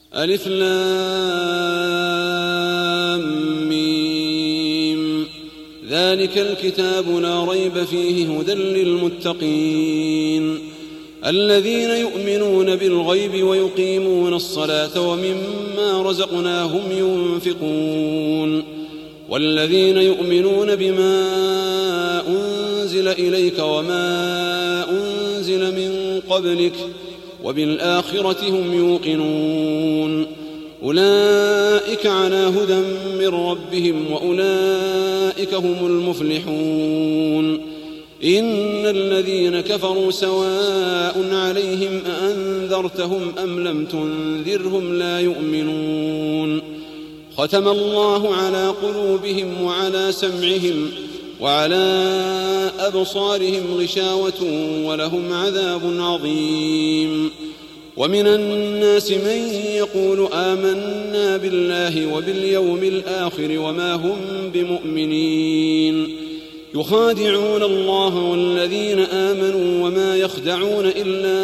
ألف لام ميم. ذلك الكتاب لا ريب فيه هدى للمتقين الذين يؤمنون بالغيب ويقيمون الصلاة ومما رزقناهم ينفقون والذين يؤمنون بما أنزل إليك وما أنزل من قبلك وبالآخرة هم يوقنون أولئك على هدى من ربهم وأولئك هم المفلحون إن الذين كفروا سواء عليهم أأنذرتهم أم لم تنذرهم لا يؤمنون ختم الله على قلوبهم وعلى سمعهم وعلى أبصارهم غشاوة ولهم عذاب عظيم ومن الناس من يقول آمنا بالله وباليوم الآخر وما هم بمؤمنين يخادعون الله والذين آمنوا وما يخدعون إلا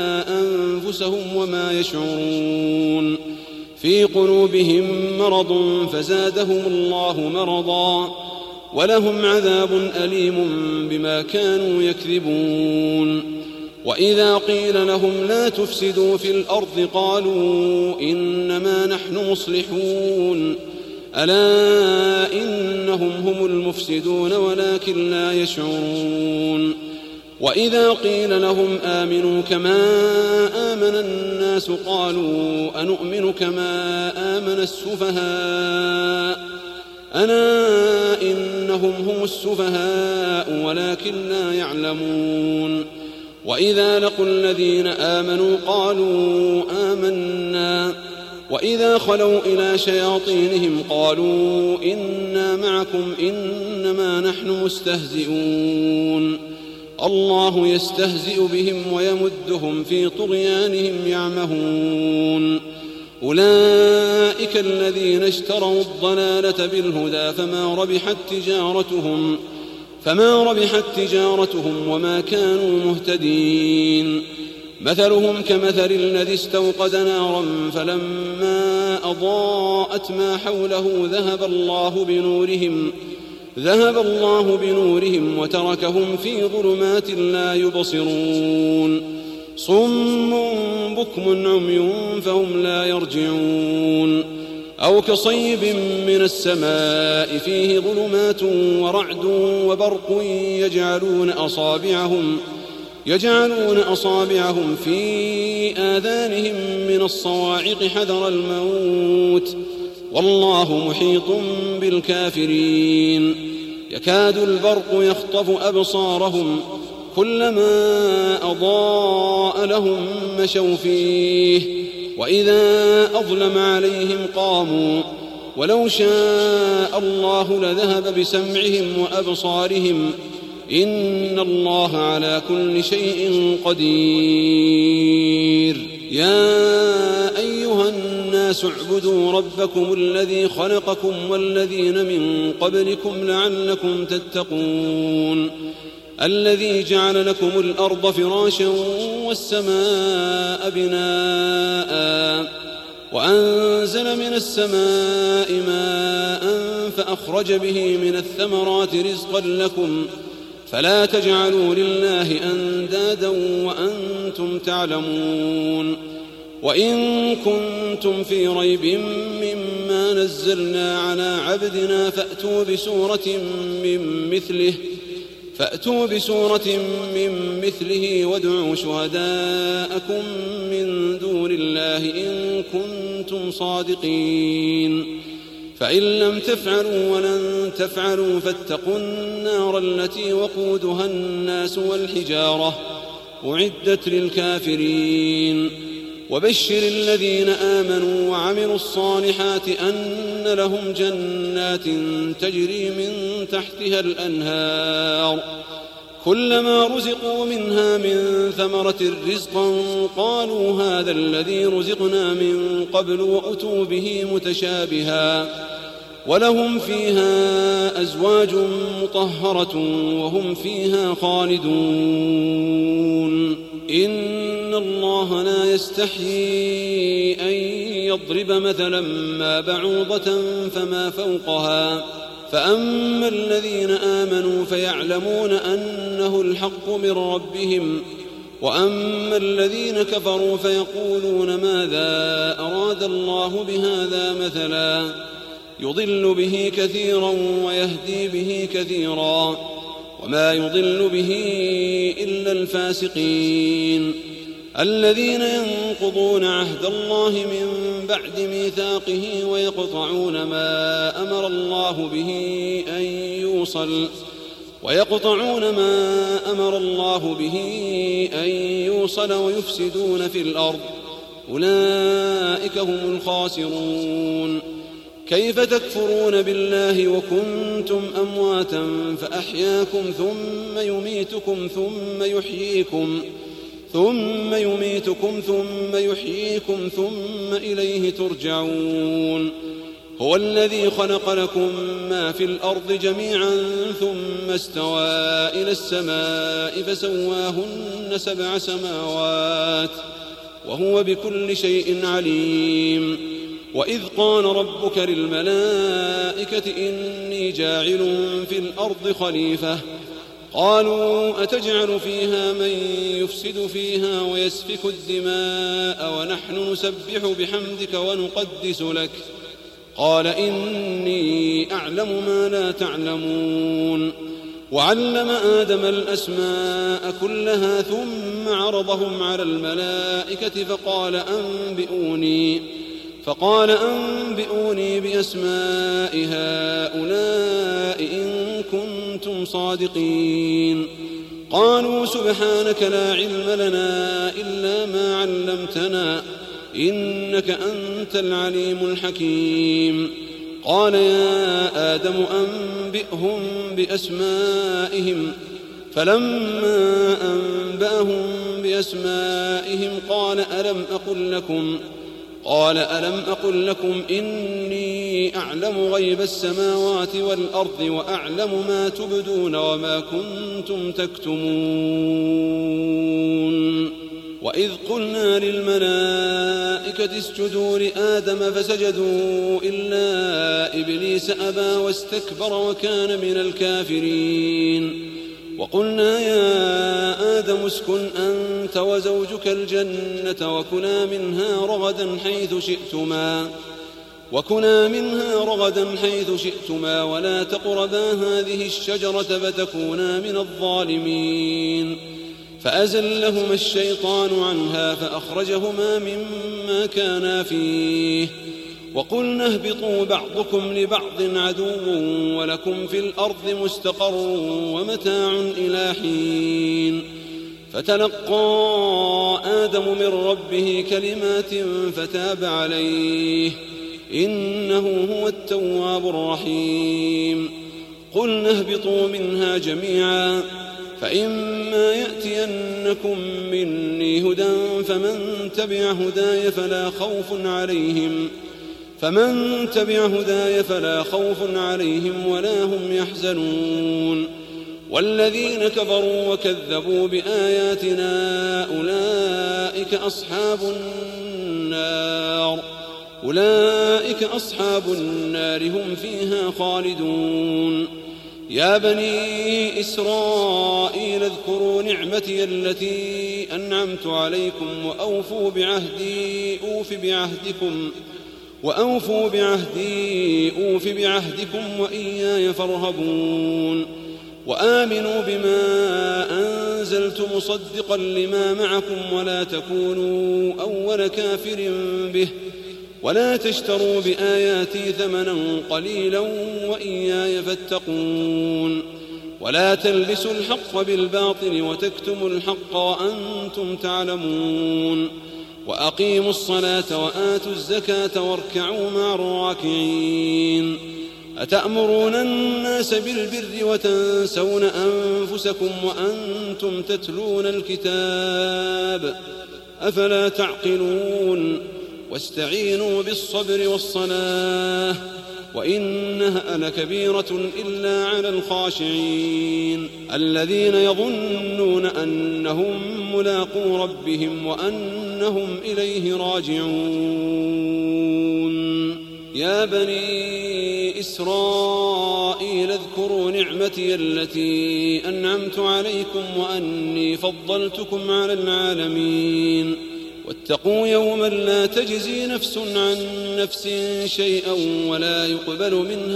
أنفسهم وما يشعرون في قلوبهم مرض فزادهم الله مرضا ولهم عذاب أليم بما كانوا يكذبون وإذا قيل لهم لا تفسدوا في الأرض قالوا إنما نحن مصلحون ألا إنهم هم المفسدون ولكن لا يشعرون وإذا قيل لهم آمنوا كما آمن الناس قالوا أنؤمن كما آمن السفهاء ألا إنهم هم السفهاء ولكن لا يعلمون وإذا لقوا الذين آمنوا قالوا آمنا وإذا خلوا إلى شياطينهم قالوا إنا معكم إنما نحن مستهزئون الله يستهزئ بهم ويمدهم في طغيانهم يعمهون أولئك الذين اشتروا الضلالة بالهدى فما ربحت تجارتهم وما كانوا مهتدين مثلهم كمثل الذي استوقد نارا فلما أضاءت ما حوله ذهب الله بنورهم وتركهم في ظلمات لا يبصرون صم بكم عمي فهم لا يرجعون أو كصيب من السماء فيه ظلمات ورعد وبرق يجعلون أصابعهم في آذانهم من الصواعق حذر الموت والله محيط بالكافرين يكاد البرق يخطف أبصارهم كلما أضاء لهم مشوا فيه وإذا أظلم عليهم قاموا ولو شاء الله لذهب بسمعهم وأبصارهم إن الله على كل شيء قدير يا أيها الناس اعبدوا ربكم الذي خلقكم والذين من قبلكم لعلكم تتقون الذي جعل لكم الأرض فراشا والسماء بناء وأنزل من السماء ماء فأخرج به من الثمرات رزقا لكم فلا تجعلوا لله أندادا وأنتم تعلمون وإن كنتم في ريب مما نزلنا على عبدنا فأتوا بسورة من مثله وادعوا شهداءكم من دون الله إن كنتم صادقين فإن لم تفعلوا ولن تفعلوا فاتقوا النار التي وقودها الناس والحجارة أعدت للكافرين وبشر الذين آمنوا وعملوا الصالحات أن لهم جنات تجري من تحتها الأنهار كلما رزقوا منها من ثمرة رزقا قالوا هذا الذي رزقنا من قبل وأتوا به متشابها ولهم فيها أزواج مطهرة وهم فيها خالدون إن الله لا يستحيي أن يضرب مثلا ما بعوضة فما فوقها فأما الذين آمنوا فيعلمون أنه الحق من ربهم وأما الذين كفروا فيقولون ماذا أراد الله بهذا مثلا يضل به كثيرا ويهدي به كثيرا وما يضل به إلا الفاسقين الذين ينقضون عهد الله من بعد ميثاقه ويقطعون ما أمر الله به أن يوصل ويفسدون في الأرض أولئك هم الخاسرون كيف تكفرون بالله وكنتم أمواتا فأحياكم ثم يميتكم ثم يحييكم ثم إليه ترجعون هو الذي خلق لكم ما في الأرض جميعا ثم استوى إلى السماء فسواهن 7 سماوات وهو بكل شيء عليم وإذ قال ربك للملائكة إني جاعل في الأرض خليفة قالوا أتجعل فيها من يفسد فيها ويسفك الدماء ونحن نسبح بحمدك ونقدس لك قال إني أعلم ما لا تعلمون وعلم آدم الأسماء كلها ثم عرضهم على الملائكة فقال أنبئوني بأسماء هؤلاء إن كنتم صادقين قالوا سبحانك لا علم لنا إلا ما علمتنا إنك أنت العليم الحكيم قال يا آدم أنبئهم بأسمائهم فلما أنبأهم بأسمائهم قال ألم أقل لكم إني أعلم غيب السماوات والأرض وأعلم ما تبدون وما كنتم تكتمون وإذ قلنا للملائكة اسجدوا لآدم فسجدوا إلا إبليس أبى واستكبر وكان من الكافرين وقلنا يا آدم اسكن أنت وزوجك الجنة وكلا منها رغدا حيث شئتما ولا تقربا هذه الشجرة فتكونا من الظالمين فأزلهما الشيطان عنها فأخرجهما مما كانا فيه وقلنا اهبطوا بعضكم لبعض عدو ولكم في الأرض مستقر ومتاع إلى حين فتلقى آدم من ربه كلمات فتاب عليه إنه هو التواب الرحيم قلنا اهبطوا منها جميعا فإما يأتينكم مني هدى فمن تبع هداي فلا خوف عليهم ولا هم يحزنون والذين كفروا وكذبوا بآياتنا أولئك أصحاب النار هم فيها خالدون يا بني إسرائيل اذكروا نعمتي التي أنعمت عليكم وأوفوا بعهدي أوف بعهدكم وإياي فارهبون وآمنوا بما أنزلت مصدقا لما معكم ولا تكونوا أول كافر به ولا تشتروا بآياتي ثمنا قليلا وإياي فاتقون ولا تلبسوا الحق بالباطل وتكتموا الحق وأنتم تعلمون وأقيموا الصلاة وآتوا الزكاة واركعوا مع الراكعين أتأمرون الناس بالبر وتنسون أنفسكم وأنتم تتلون الكتاب أفلا تعقلون واستعينوا بالصبر والصلاة وإنها لكبيرة إلا على الخاشعين الذين يظنون أنهم ملاقو ربهم وأنهم إليه راجعون يا بني إسرائيل اذكروا نعمتي التي أنعمت عليكم وأني فضلتكم على العالمين واتقوا يوما لا تجزي نفس عن نفس شيئا ولا يقبل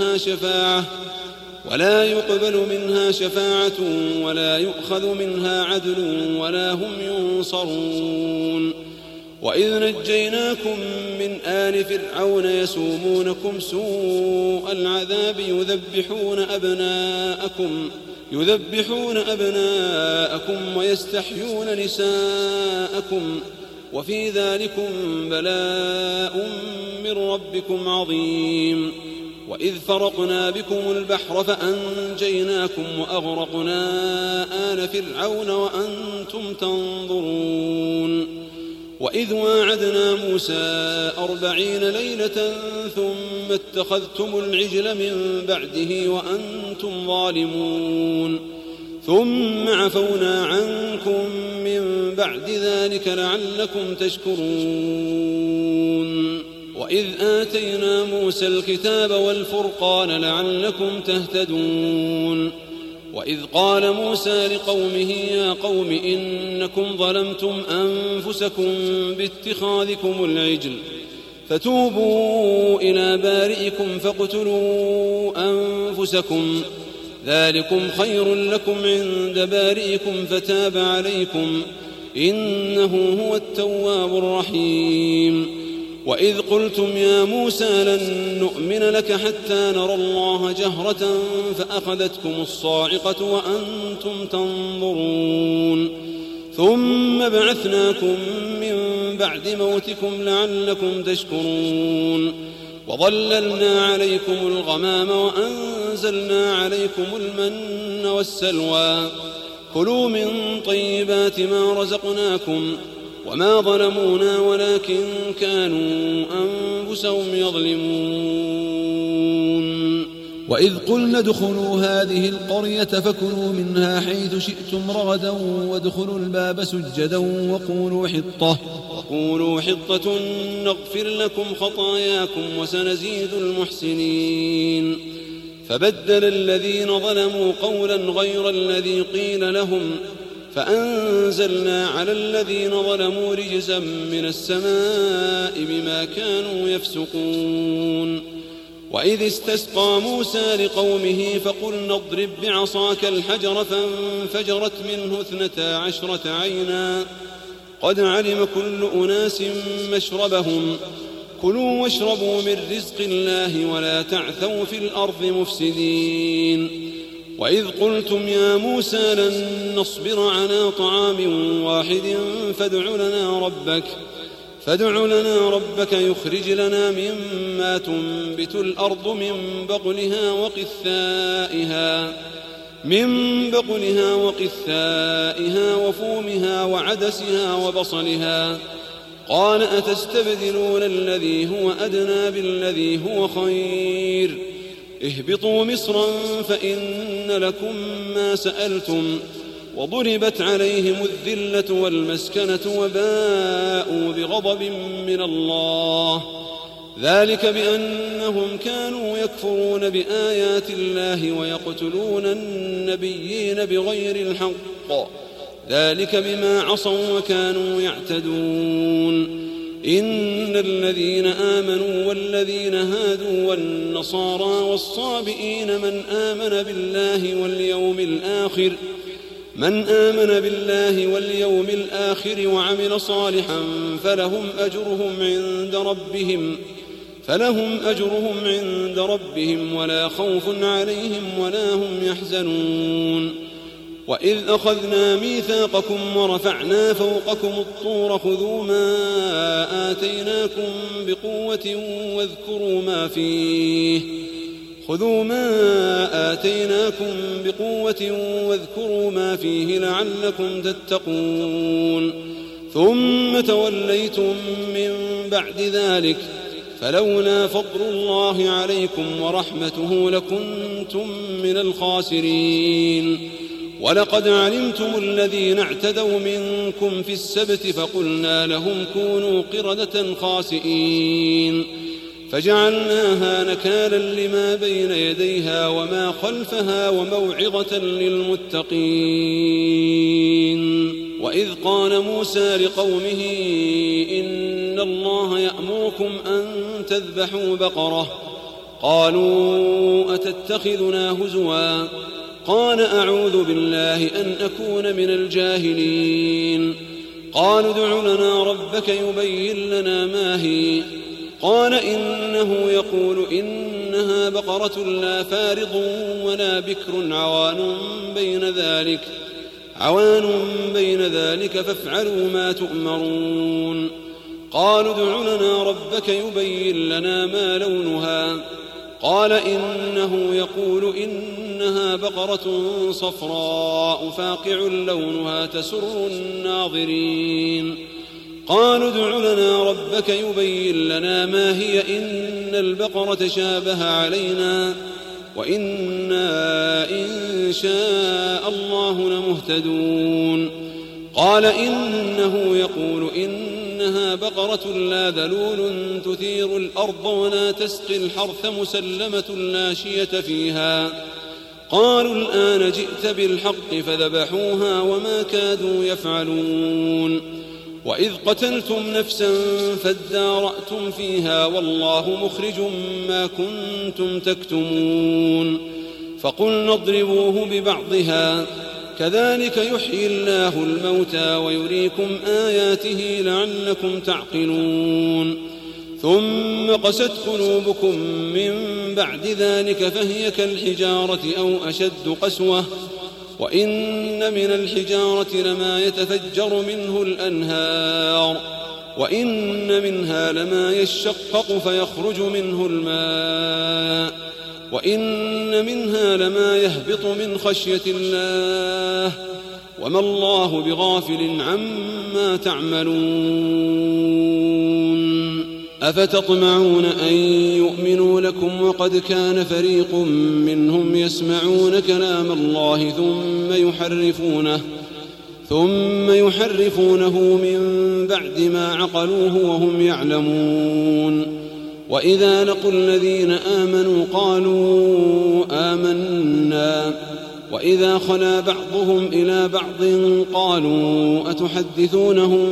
منها شفاعة ولا يؤخذ منها عدل ولا هم ينصرون وإذ نجيناكم من آل فرعون يسومونكم سوء العذاب يذبحون أبناءكم ويستحيون نساءكم وفي ذلكم بلاء من ربكم عظيم وإذ فرقنا بكم البحر فأنجيناكم وأغرقنا آل فرعون وأنتم تنظرون وإذ واعدنا موسى 40 ليلة ثم اتخذتم العجل من بعده وأنتم ظالمون ثم عفونا عنكم من بعد ذلك لعلكم تشكرون وإذ آتينا موسى الكتاب والفرقان لعلكم تهتدون وإذ قال موسى لقومه يا قوم إنكم ظلمتم أنفسكم باتخاذكم العجل فتوبوا إلى بارئكم فاقتلوا أنفسكم ذلكم خير لكم عند بارئكم فتاب عليكم إنه هو التواب الرحيم وإذ قلتم يا موسى لن نؤمن لك حتى نرى الله جهرة فأخذتكم الصاعقة وأنتم تنظرون ثم بعثناكم من بعد موتكم لعلكم تشكرون وظللنا عليكم الغمام وأنزلنا عليكم المن والسلوى كلوا من طيبات ما رزقناكم وما ظلمونا ولكن كانوا أنفسهم يظلمون وإذ قلنا ادخلوا هذه القرية فكلوا منها حيث شئتم رغدا وادخلوا الباب سجدا وقولوا حطة نغفر لكم خطاياكم وسنزيد المحسنين فبدل الذين ظلموا قولا غير الذي قيل لهم فأنزلنا على الذين ظلموا رجزا من السماء بما كانوا يفسقون وإذ استسقى موسى لقومه فقلنا اضرب بعصاك الحجر فانفجرت منه 12 عينا قد علم كل أناس مشربهم كلوا واشربوا من رزق الله ولا تعثوا في الأرض مفسدين وإذ قلتم يا موسى لن نصبر على طعام واحد فادع لنا ربك يخرج لنا مما تنبت الأرض من بقلها وقثائها وفومها وعدسها وبصلها قال أتستبدلون الذي هو أدنى بالذي هو خير اهبطوا مصرا فإن لكم ما سألتم وضربت عليهم الذلة والمسكنة وباءوا بغضب من الله ذلك بأنهم كانوا يكفرون بآيات الله ويقتلون النبيين بغير الحق ذلك بما عصوا وكانوا يعتدون إن الذين آمنوا والذين هادوا والنصارى والصابئين من آمن بالله واليوم الآخر وعمل صالحا فلهم أجرهم عند ربهم ولا خوف عليهم ولا هم يحزنون وإذ أخذنا ميثاقكم ورفعنا فوقكم الطور خذوا ما آتيناكم بقوة واذكروا ما فيه لعلكم تتقون ثم توليتم من بعد ذلك فلولا فضل الله عليكم ورحمته لكنتم من الخاسرين. ولقد علمتم الذين اعتدوا منكم في السبت فقلنا لهم كونوا قردة خاسئين فجعلناها نكالا لما بين يديها وما خلفها وموعظة للمتقين. وإذ قال موسى لقومه إن الله يأمركم أن تذبحوا بقرة قالوا أتتخذنا هزوا قال أعوذ بالله أن أكون من الجاهلين. قالوا ادع لنا ربك يبين لنا ما هي قال إنه يقول إنها بقرة لا فارض ولا بكر عوان بين ذلك فافعلوا ما تؤمرون. قالوا ادع لنا ربك يبين لنا ما لونها قال إنه يقول إنها بقرة صفراء فاقع لونها تسر الناظرين. قالوا ادع لنا ربك يبين لنا ما هي إن البقرة شابه علينا وإنا إن شاء الله لمهتدون. قال إنه يقول إنها بقرة لا ذلول تثير الأرض ولا تسقي الحرث مسلمة لا شية فيها. قالوا الآن جئت بالحق فذبحوها وما كادوا يفعلون. وإذ قتلتم نفسا فادارأتم فيها والله مخرج ما كنتم تكتمون. فقلنا اضربوه ببعضها كذلك يحيي الله الموتى ويريكم آياته لعلكم تعقلون. ثم قست قلوبكم من بعد ذلك فهي كالحجارة أو أشد قسوة وإن من الحجارة لما يتفجر منه الأنهار وإن منها لما يشقق فيخرج منه الماء وإن منها لما يهبط من خشية الله وما الله بغافل عما تعملون. أفتطمعون أن يؤمنوا لكم وقد كان فريق منهم يسمعون كلام الله ثم يحرفونه من بعد ما عقلوه وهم يعلمون. وإذا لقوا الذين آمنوا قالوا آمنا وإذا خلا بعضهم إلى بعض قالوا أتحدثونهم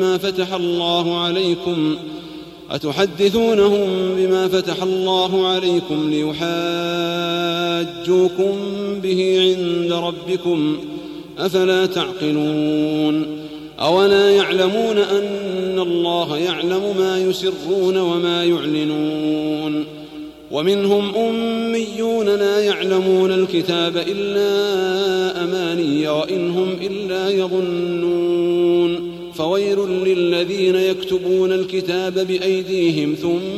بما فتح الله عليكم ليحاجوكم به عند ربكم أفلا تعقلون. أولا يعلمون أن الله يعلم ما يسرون وما يعلنون. ومنهم أميون لا يعلمون الكتاب إلا أماني وإن هم إلا يظنون. فويل للذين يكتبون الكتاب بأيديهم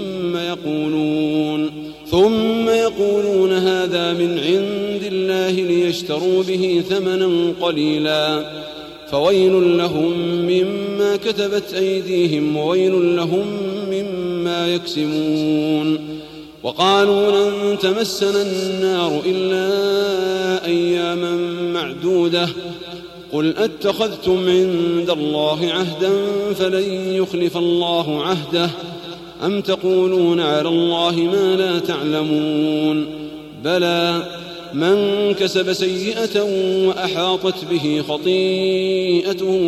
ثم يقولون هذا من عند الله ليشتروا به ثمنا قليلا فويل لهم مما كتبت أيديهم وويل لهم مما يكسبون. وقالوا لن تمسنا النار إلا أياما معدودة قل أتخذتم عند الله عهدا فلن يخلف الله عهده أم تقولون على الله ما لا تعلمون. بلى من كسب سيئة وأحاطت به خطيئته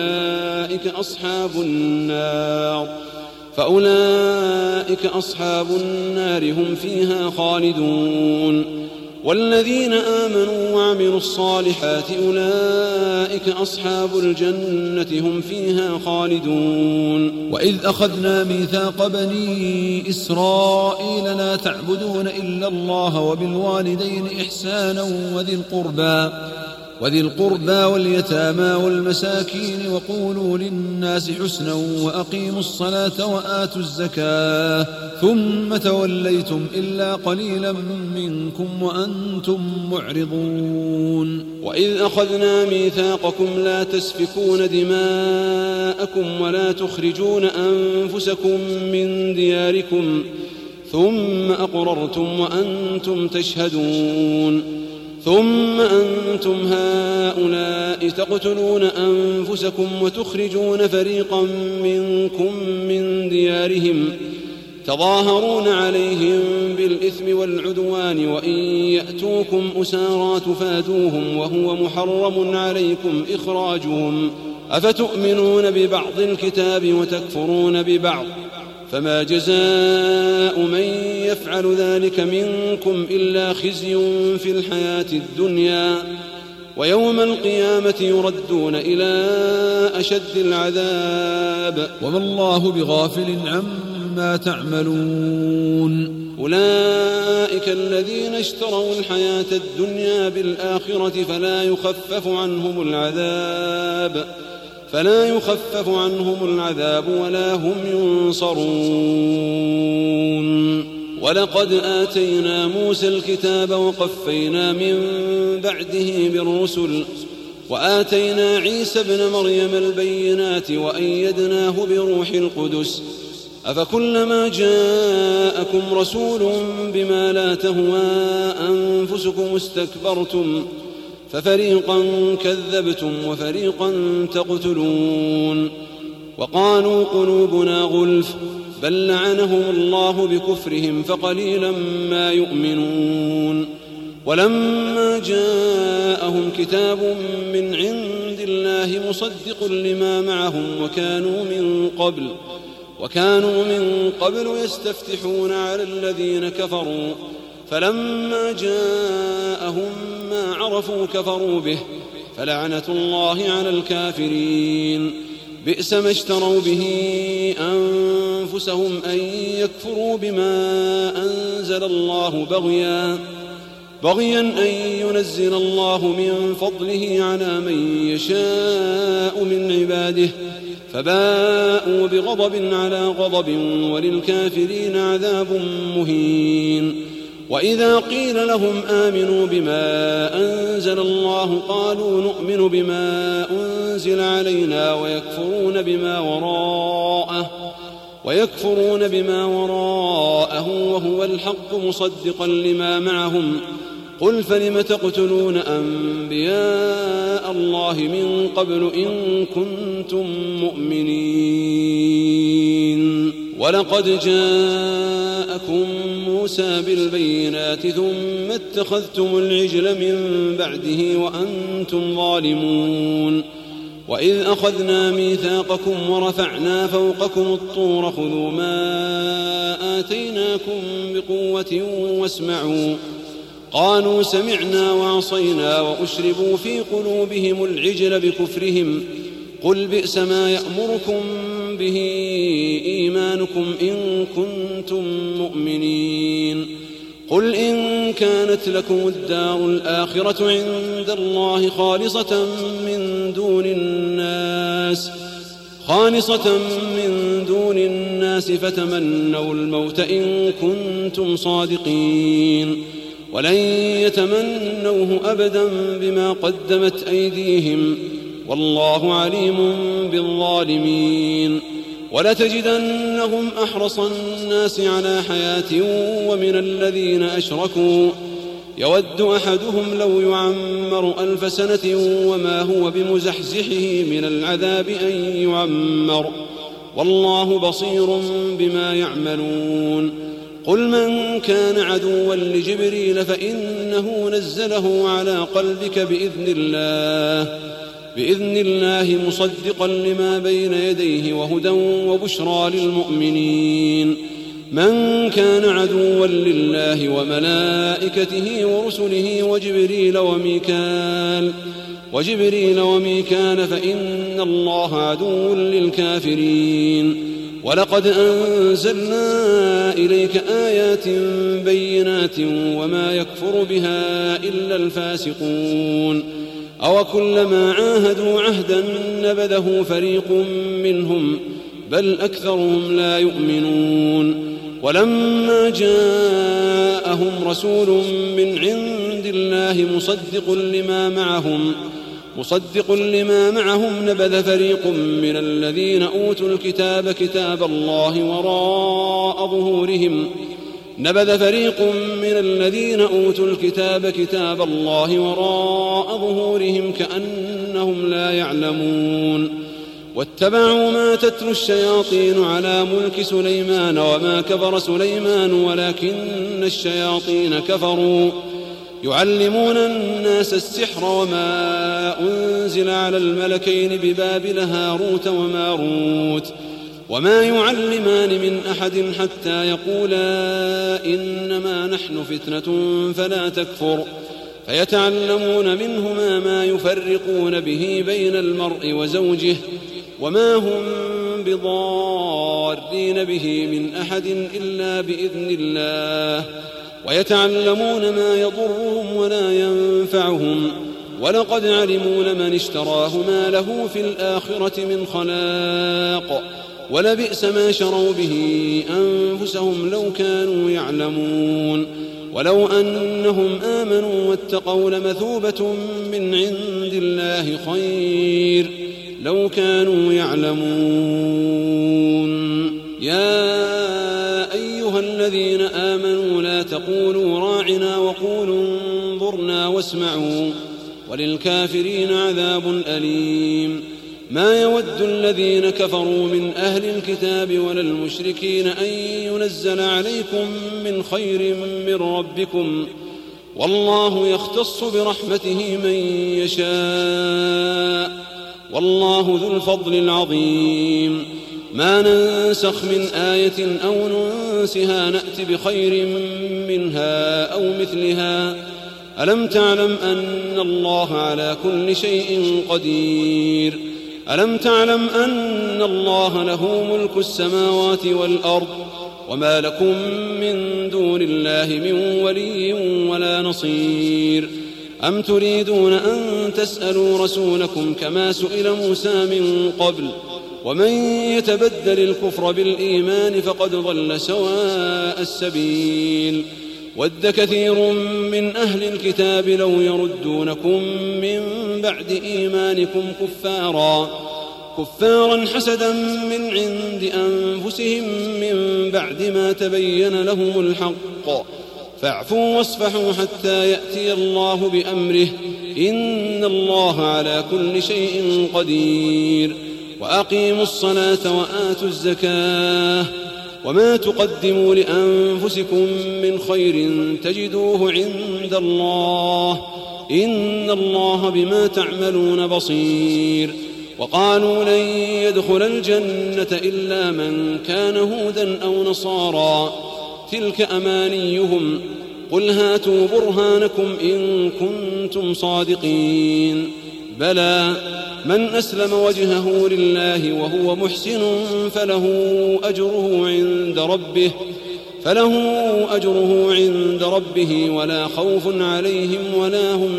فأولئك أصحاب النار هم فيها خالدون. والذين آمنوا وعملوا الصالحات أولئك أصحاب الجنة هم فيها خالدون. وإذ أخذنا ميثاق بني إسرائيل لا تعبدون إلا الله وبالوالدين إحسانا وذي القربى واليتامى والمساكين وقولوا للناس حسنا وأقيموا الصلاة وآتوا الزكاة ثم توليتم إلا قليلا منكم وأنتم معرضون. وإذ أخذنا ميثاقكم لا تسفكون دماءكم ولا تخرجون أنفسكم من دياركم ثم أقررتم وأنتم تشهدون ثم أنتم هؤلاء تقتلون أنفسكم وتخرجون فريقا منكم من ديارهم تظاهرون عليهم بالإثم والعدوان وإن يأتوكم أسارى تفادوهم وهو محرم عليكم إخراجهم أفتؤمنون ببعض الكتاب وتكفرون ببعض فما جزاء من يفعل ذلك منكم إلا خزي في الحياة الدنيا ويوم القيامة يردون إلى أشد العذاب وما الله بغافل عما تعملون. أولئك الذين اشتروا الحياة الدنيا بالآخرة فلا يخفف عنهم العذاب ولا هم ينصرون. ولقد آتينا موسى الكتاب وقفينا من بعده بالرسل وآتينا عيسى ابن مريم البينات وأيدناه بروح القدس أفكلما جاءكم رسول بما لا تهوى أنفسكم استكبرتم ففريقا كذبتم وفريقا تقتلون. وقالوا قلوبنا غلف بل لعنهم الله بكفرهم فقليلا ما يؤمنون. ولما جاءهم كتاب من عند الله مصدق لما معهم وكانوا من قبل يستفتحون على الذين كفروا فلما جاءهم ما عرفوا كفروا به فلعنة الله على الكافرين. بئس ما اشتروا به أنفسهم أن يكفروا بما أنزل الله بغيا أن ينزل الله من فضله على من يشاء من عباده فباءوا بغضب على غضب وللكافرين عذاب مهين. وإذا قيل لهم آمنوا بما أنزل الله قالوا نؤمن بما أنزل علينا ويكفرون بما وراءه وهو الحق مصدقا لما معهم قل فلم تقتلون أنبياء الله من قبل إن كنتم مؤمنين. ولقد جاءكم موسى بالبينات ثم اتخذتم العجل من بعده وأنتم ظالمون. وإذ أخذنا ميثاقكم ورفعنا فوقكم الطور خذوا ما آتيناكم بقوة واسمعوا قالوا سمعنا وعصينا وأشربوا في قلوبهم العجل بكفرهم قل بئس ما يأمركم به إيمانكم إن كنتم مؤمنين. قل إن كانت لكم الدار الآخرة عند الله خالصة من دون الناس فتمنوا الموت إن كنتم صادقين ولن يتمنوه أبدا بما قدمت أيديهم والله عليم بالظالمين. ولتجدنهم أحرص الناس على حياة ومن الذين أشركوا يود أحدهم لو يعمر 1000 سنة وما هو بمزحزحه من العذاب أن يعمر والله بصير بما يعملون. قل من كان عدوا لجبريل فإنه نزله على قلبك بإذن الله مصدقا لما بين يديه وهدى وبشرى للمؤمنين. من كان عدوا لله وملائكته ورسله وجبريل وميكال فإن الله عدو للكافرين. ولقد أنزلنا إليك آيات بينات وما يكفر بها إلا الفاسقون. أو كلما عاهدوا عهدا نبذه فريق منهم بل أكثرهم لا يؤمنون ولما جاءهم رسول من عند الله مصدق لما معهم نبذ فريق من الذين أوتوا الكتاب كتاب الله وراء ظهورهم كأنهم لا يعلمون واتبعوا ما تتلو الشياطين على ملك سليمان وما كفر سليمان ولكن الشياطين كفروا يعلمون الناس السحر وما أنزل على الملكين ببابل هاروت وماروت وما يعلمان من أحد حتى يقولا إنما نحن فتنة فلا تكفر فيتعلمون منهما ما يفرقون به بين المرء وزوجه وما هم بضارين به من أحد إلا بإذن الله ويتعلمون ما يضرهم ولا ينفعهم ولقد علموا لمن اشتراه ما له في الآخرة من خلاق ولبئس ما شروا به أنفسهم لو كانوا يعلمون ولو أنهم آمنوا واتقوا لمثوبة من عند الله خير لو كانوا يعلمون يا أيها الذين آمنوا لا تقولوا راعنا وقولوا انظرنا واسمعوا وللكافرين عذاب أليم ما يود الذين كفروا من أهل الكتاب ولا المشركين أن ينزل عليكم من خير من ربكم والله يختص برحمته من يشاء والله ذو الفضل العظيم ما ننسخ من آية أو ننسها نأت بخير منها أو مثلها ألم تعلم أن الله على كل شيء قدير ألم تعلم أن الله له ملك السماوات والأرض وما لكم من دون الله من ولي ولا نصير أم تريدون أن تسألوا رسولكم كما سئل موسى من قبل ومن يتبدل الكفر بالإيمان فقد ضل سواء السبيل ود كثير من أهل الكتاب لو يردونكم من بعد إيمانكم كفارا حسدا من عند أنفسهم من بعد ما تبين لهم الحق فاعفوا واصفحوا حتى يأتي الله بأمره إن الله على كل شيء قدير وأقيموا الصلاة وآتوا الزكاة وما تقدموا لأنفسكم من خير تجدوه عند الله إن الله بما تعملون بصير وقالوا لن يدخل الجنة إلا من كان هودا أو نصارى تلك أمانيهم قل هاتوا برهانكم إن كنتم صادقين بلى من أسلم وجهه لله وهو محسن فله أجره عند ربه ولا خوف عليهم ولا هم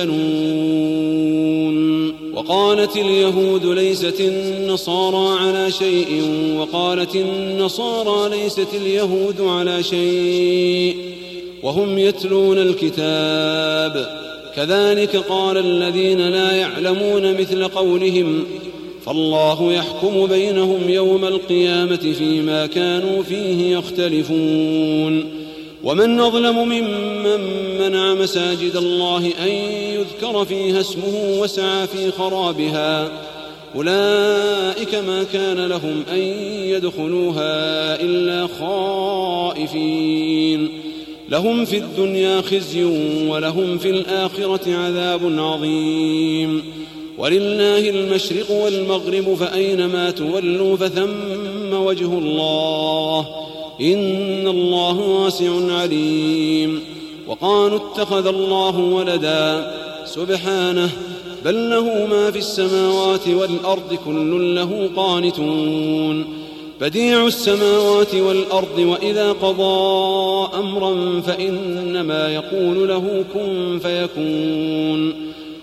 يحزنون وقالت اليهود ليست النصارى على شيء وقالت النصارى ليست اليهود على شيء وهم يتلون الكتاب كذلك قال الذين لا يعلمون مثل قولهم فالله يحكم بينهم يوم القيامة فيما كانوا فيه يختلفون ومن أظلم ممن منع مساجد الله أن يذكر فيها اسمه وسعى في خرابها أولئك ما كان لهم أن يدخلوها إلا خائفين لهم في الدنيا خزي ولهم في الآخرة عذاب عظيم ولله المشرق والمغرب فأينما تولوا فثم وجه الله إن الله واسع عليم وقالوا اتخذ الله ولدا سبحانه بل له ما في السماوات والأرض كل له قانتون بديع السماوات والأرض وإذا قضى أمرا فإنما يقول له كن فيكون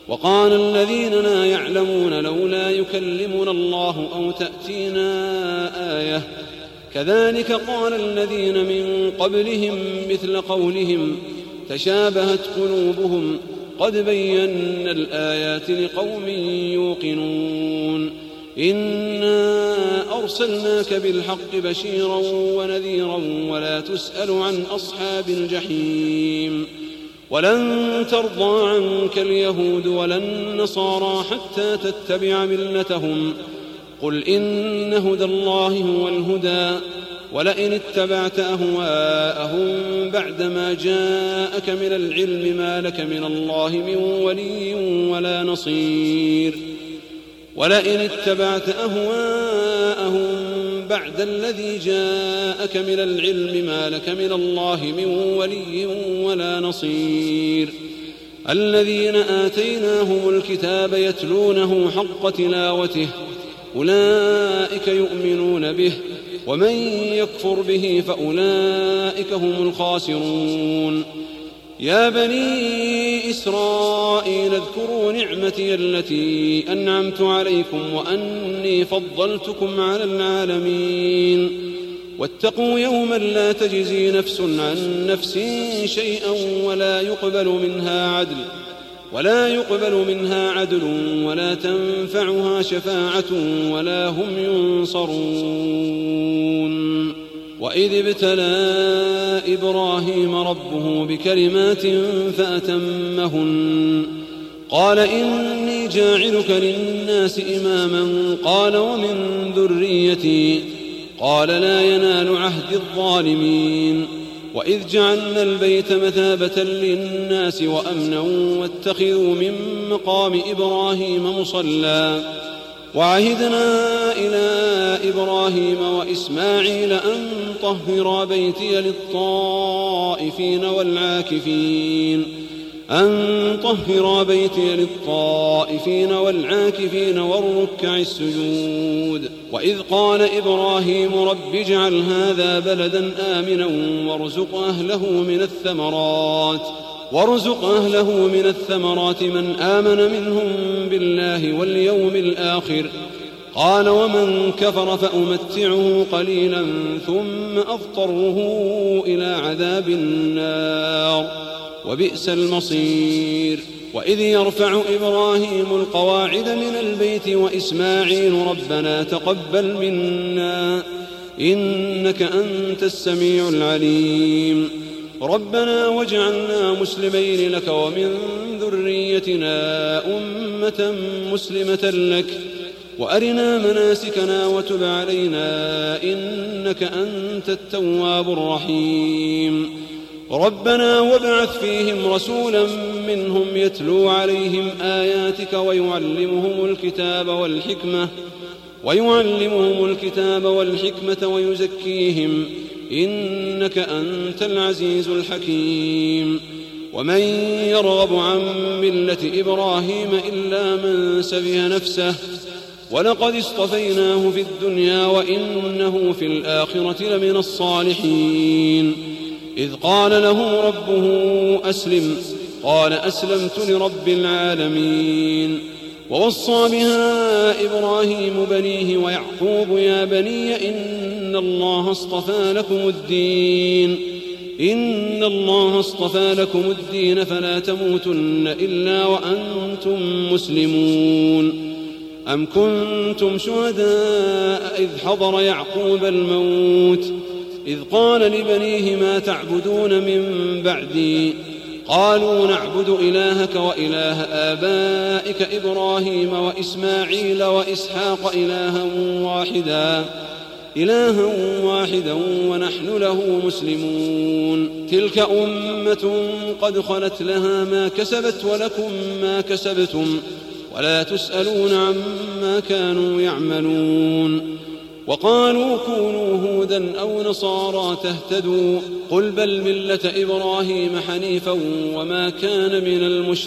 وقال الذين لا يعلمون لولا يكلمنا الله أو تأتينا آية كذلك قال الذين من قبلهم مثل قولهم تشابهت قلوبهم قد بينا الآيات لقوم يوقنون إنا أرسلناك بالحق بشيرا ونذيرا ولا تسأل عن أصحاب الجحيم ولن ترضى عنك اليهود ولا النصارى حتى تتبع ملتهم قل إن هدى الله هو الهدى ولئن اتبعت أهواءهم بعدما جاءك من العلم ما لك من الله من ولي ولا نصير ولئن اتبعت أهواءهم بعد الذي جاءك من العلم ما لك من الله من ولي ولا نصير الذين آتيناهم الكتاب يتلونه حق تلاوته أولئك يؤمنون به ومن يكفر به فأولئك هم الخاسرون يا بني إسرائيل اذكروا نعمتي التي أنعمت عليكم وأني فضلتكم على العالمين واتقوا يوما لا تجزي نفس عن نفس شيئا ولا يقبل منها عدل ولا تنفعها شفاعة ولا هم ينصرون وإذ ابتلى إبراهيم ربه بكلمات فأتمهن قال إني جاعلك للناس إماما قال ومن ذريتي قال لا ينال عهد الظالمين وإذ جعلنا البيت مثابة للناس وأمنا واتخذوا من مقام إبراهيم مصلى وعهدنا إلى إبراهيم وإسماعيل أن طهرا بيتي للطائفين والعاكفين والركع السجود وإذ قال إبراهيم رب اجعل هذا بلدا آمنا وارزق أهله من الثمرات من آمن منهم بالله واليوم الآخر قال ومن كفر فأمتعه قليلا ثم أضطره إلى عذاب النار وبئس المصير وإذ يرفع إبراهيم القواعد من البيت وإسماعيل ربنا تقبل منا إنك أنت السميع العليم ربنا واجعلنا مسلمين لك ومن ذريتنا أمة مسلمة لك وأرنا مناسكنا وتب علينا إنك أنت التواب الرحيم ربنا وابعث فيهم رسولا منهم يتلو عليهم آياتك ويعلمهم الكتاب والحكمة ويزكيهم إنك أنت العزيز الحكيم ومن يرغب عن ملة إبراهيم إلا من سفه نفسه ولقد اصطفيناه في الدنيا وإنه في الآخرة لمن الصالحين إذ قال له ربه أسلم قال أسلمت لرب العالمين ووصى بها إبراهيم بنيه ويعقوب يا بني إن الله اصطفى لكم الدين فلا تموتن إلا وأنتم مسلمون أم كنتم شهداء إذ حضر يعقوب الموت إذ قال لبنيه ما تعبدون من بعدي قالوا نعبد إلهك وإله آبائك إبراهيم وإسماعيل وإسحاق إلها واحدا ونحن له مسلمون تلك أمة قد خلت لها ما كسبت ولكم ما كسبتم ولا تسألون عما كانوا يعملون وقالوا كونوا هودا أو نصارى تهتدوا قل بل ملة إبراهيم حنيفا وما كان من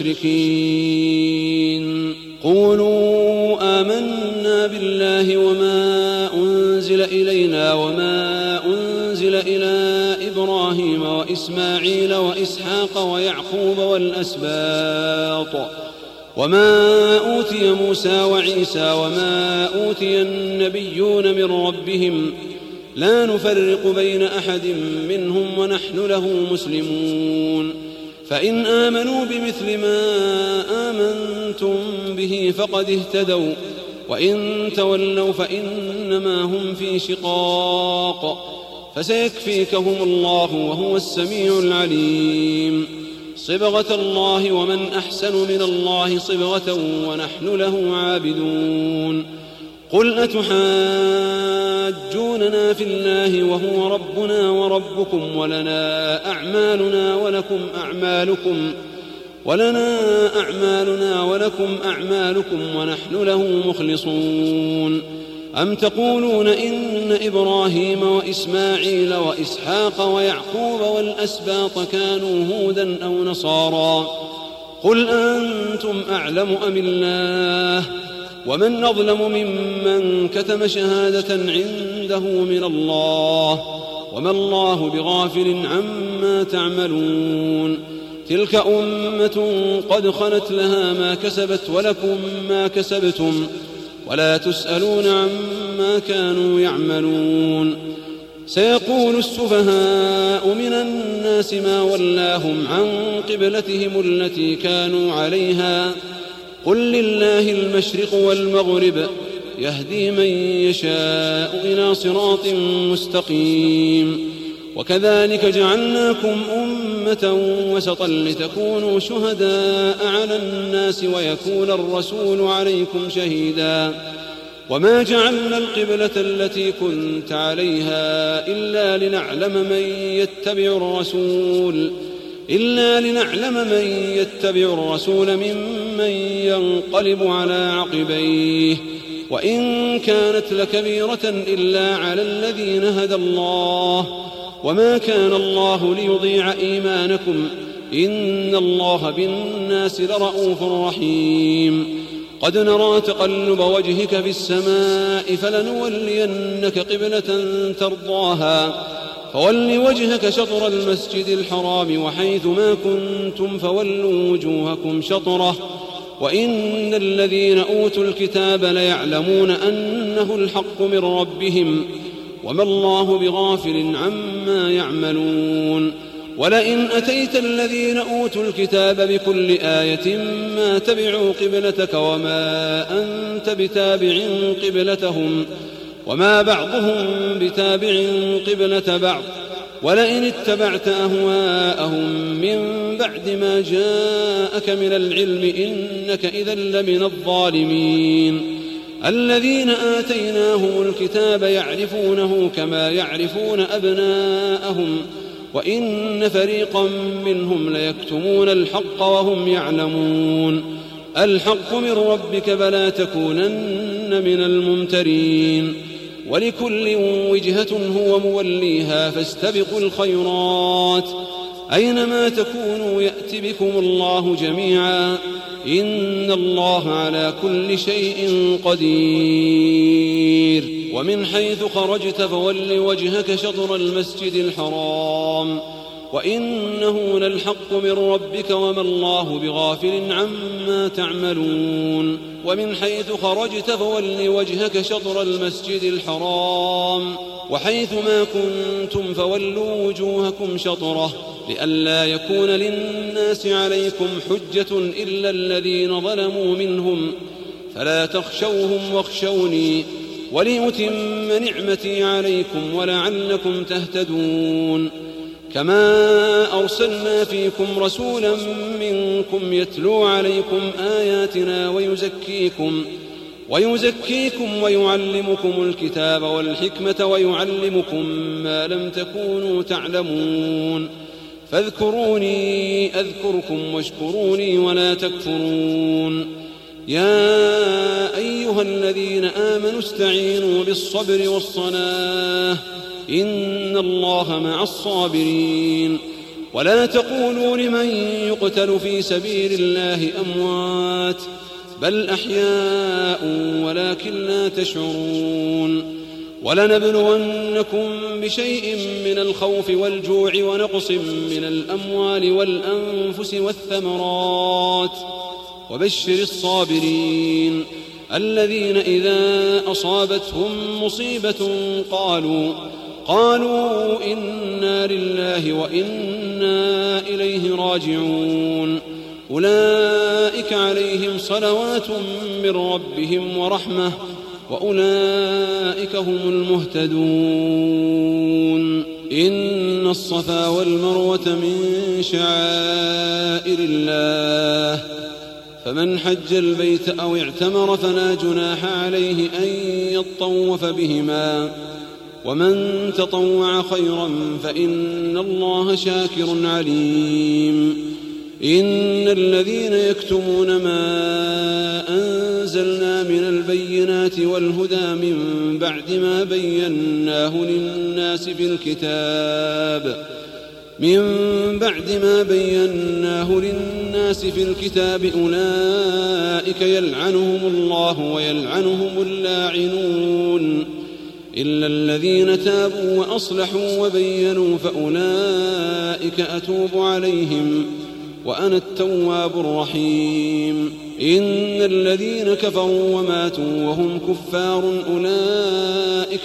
المشركين قولوا آمنا بالله وما أنزل إلينا وما أنزل إلى إبراهيم وإسماعيل وإسحاق ويعقوب وما أوتي موسى وعيسى وما أوتي النبيون من ربهم لا نفرق بين أحد منهم ونحن له مسلمون فإن آمنوا بمثل ما آمنتم به فقد اهتدوا وإن تولوا فإنما هم في شقاق فسيكفيكهم الله وهو السميع العليم صبغة الله ومن أحسن من الله صبغة ونحن له عابدون قل أتحاجوننا في الله وهو ربنا وربكم ولنا أعمالنا ولكم أعمالكم ونحن له مخلصون أم تقولون إن إبراهيم وإسماعيل وإسحاق ويعقوب والأسباط كانوا هودا أو نصارى قل أنتم أعلم أم الله ومن أظلم ممن كتم شهادة عنده من الله وما الله بغافل عما تعملون تلك أمة قد خلت لها ما كسبت ولكم ما كسبتم ولا تسألون عما كانوا يعملون سيقول السفهاء من الناس ما ولاهم عن قبلتهم التي كانوا عليها قل لله المشرق والمغرب يهدي من يشاء إلى صراط مستقيم وكذلك جعلناكم أمة وسطا لتكونوا شهداء على الناس ويكون الرسول عليكم شهيدا وما جعلنا القبلة التي كنت عليها إلا لنعلم من يتبع الرسول ممن ينقلب على عقبيه وإن كانت لكبيرة إلا على الذين هدى الله وما كان الله ليضيع إيمانكم إن الله بالناس لرؤوف رحيم قد نرى تقلب وجهك في السماء فلنولينك قبلة ترضاها فول وجهك شطر المسجد الحرام وحيث ما كنتم فولوا وجوهكم شطره وإن الذين أوتوا الكتاب ليعلمون أنه الحق من ربهم وما الله بغافل عما يعملون ولئن أتيت الذين أوتوا الكتاب بكل آية ما تبعوا قبلتك وما أنت بتابع قبلتهم وما بعضهم بتابع قبلة بعض ولئن اتبعت أهواءهم من بعد ما جاءك من العلم إنك إذا لمن الظالمين الذين آتيناهم الكتاب يعرفونه كما يعرفون أبناءهم وإن فريقا منهم ليكتمون الحق وهم يعلمون الحق من ربك فلا تكونن من الممترين ولكل وجهة هو موليها فاستبقوا الخيرات أينما تكونوا يأت بكم الله جميعا إن الله على كل شيء قدير ومن حيث خرجت فول وجهك شطر المسجد الحرام وإنه للحق من ربك وما الله بغافل عما تعملون ومن حيث خرجت فول وجهك شطر المسجد الحرام وحيث ما كنتم فولوا وجوهكم شطره لئلا يكون للناس عليكم حجة إلا الذين ظلموا منهم فلا تخشوهم واخشوني ولأتم نعمتي عليكم ولعلكم تهتدون كما أرسلنا فيكم رسولا منكم يتلو عليكم آياتنا ويزكيكم ويعلمكم الكتاب والحكمة ويعلمكم ما لم تكونوا تعلمون فاذكروني أذكركم واشكروني ولا تكفرون يا أيها الذين آمنوا استعينوا بالصبر والصلاة إن الله مع الصابرين ولا تقولوا لمن يقتل في سبيل الله أموات بل أحياء ولكن لا تشعرون ولنبلونكم بشيء من الخوف والجوع ونقص من الأموال والأنفس والثمرات وبشر الصابرين الذين إذا أصابتهم مصيبة قالوا إنا لله وإنا إليه راجعون أولئك عليهم صلوات من ربهم ورحمة وأولئك هم المهتدون إن الصفا والمروة من شعائر الله فمن حج البيت أو اعتمر فلا جناح عليه أن يطوف بهما ومن تطوع خيرا فإن الله شاكر عليم إن الذين يكتمون ما أنزلنا من البينات والهدى من بعد ما بيناه للناس في الكتاب أولئك يلعنهم الله ويلعنهم اللاعنون إلا الذين تابوا وأصلحوا وبينوا فأولئك أتوب عليهم وأنا التواب الرحيم إن الذين كفروا وماتوا وهم كفار أولئك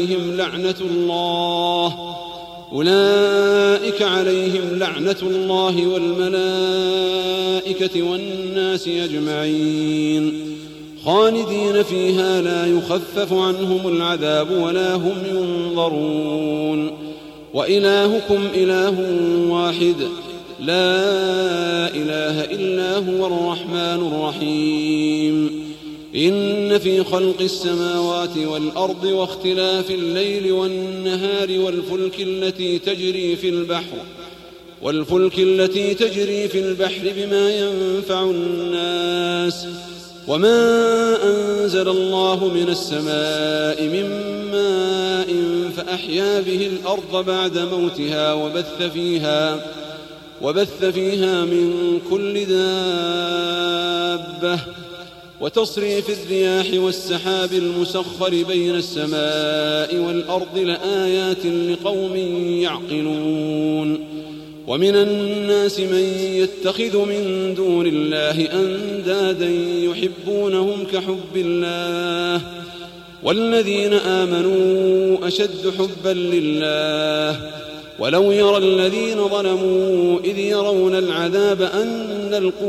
عليهم لعنة الله والملائكة والناس أجمعين خالدين فيها لا يخفف عنهم العذاب ولا هم ينظرون وإلهكم إله واحد لا إله إلا هو الرحمن الرحيم إن في خلق السماوات والأرض واختلاف الليل والنهار والفلك التي تجري في البحر بما ينفع الناس وما أنزل الله من السماء من ماء فأحيا به الأرض بعد موتها وبث فيها من كل دابة وتصريف الرياح والسحاب المسخر بين السماء والأرض لآيات لقوم يعقلون ومن الناس من يتخذ من دون الله أندادا يحبونهم كحب الله والذين آمنوا أشد حبا لله ولو يرى الذين ظلموا إذ يرون العذاب أن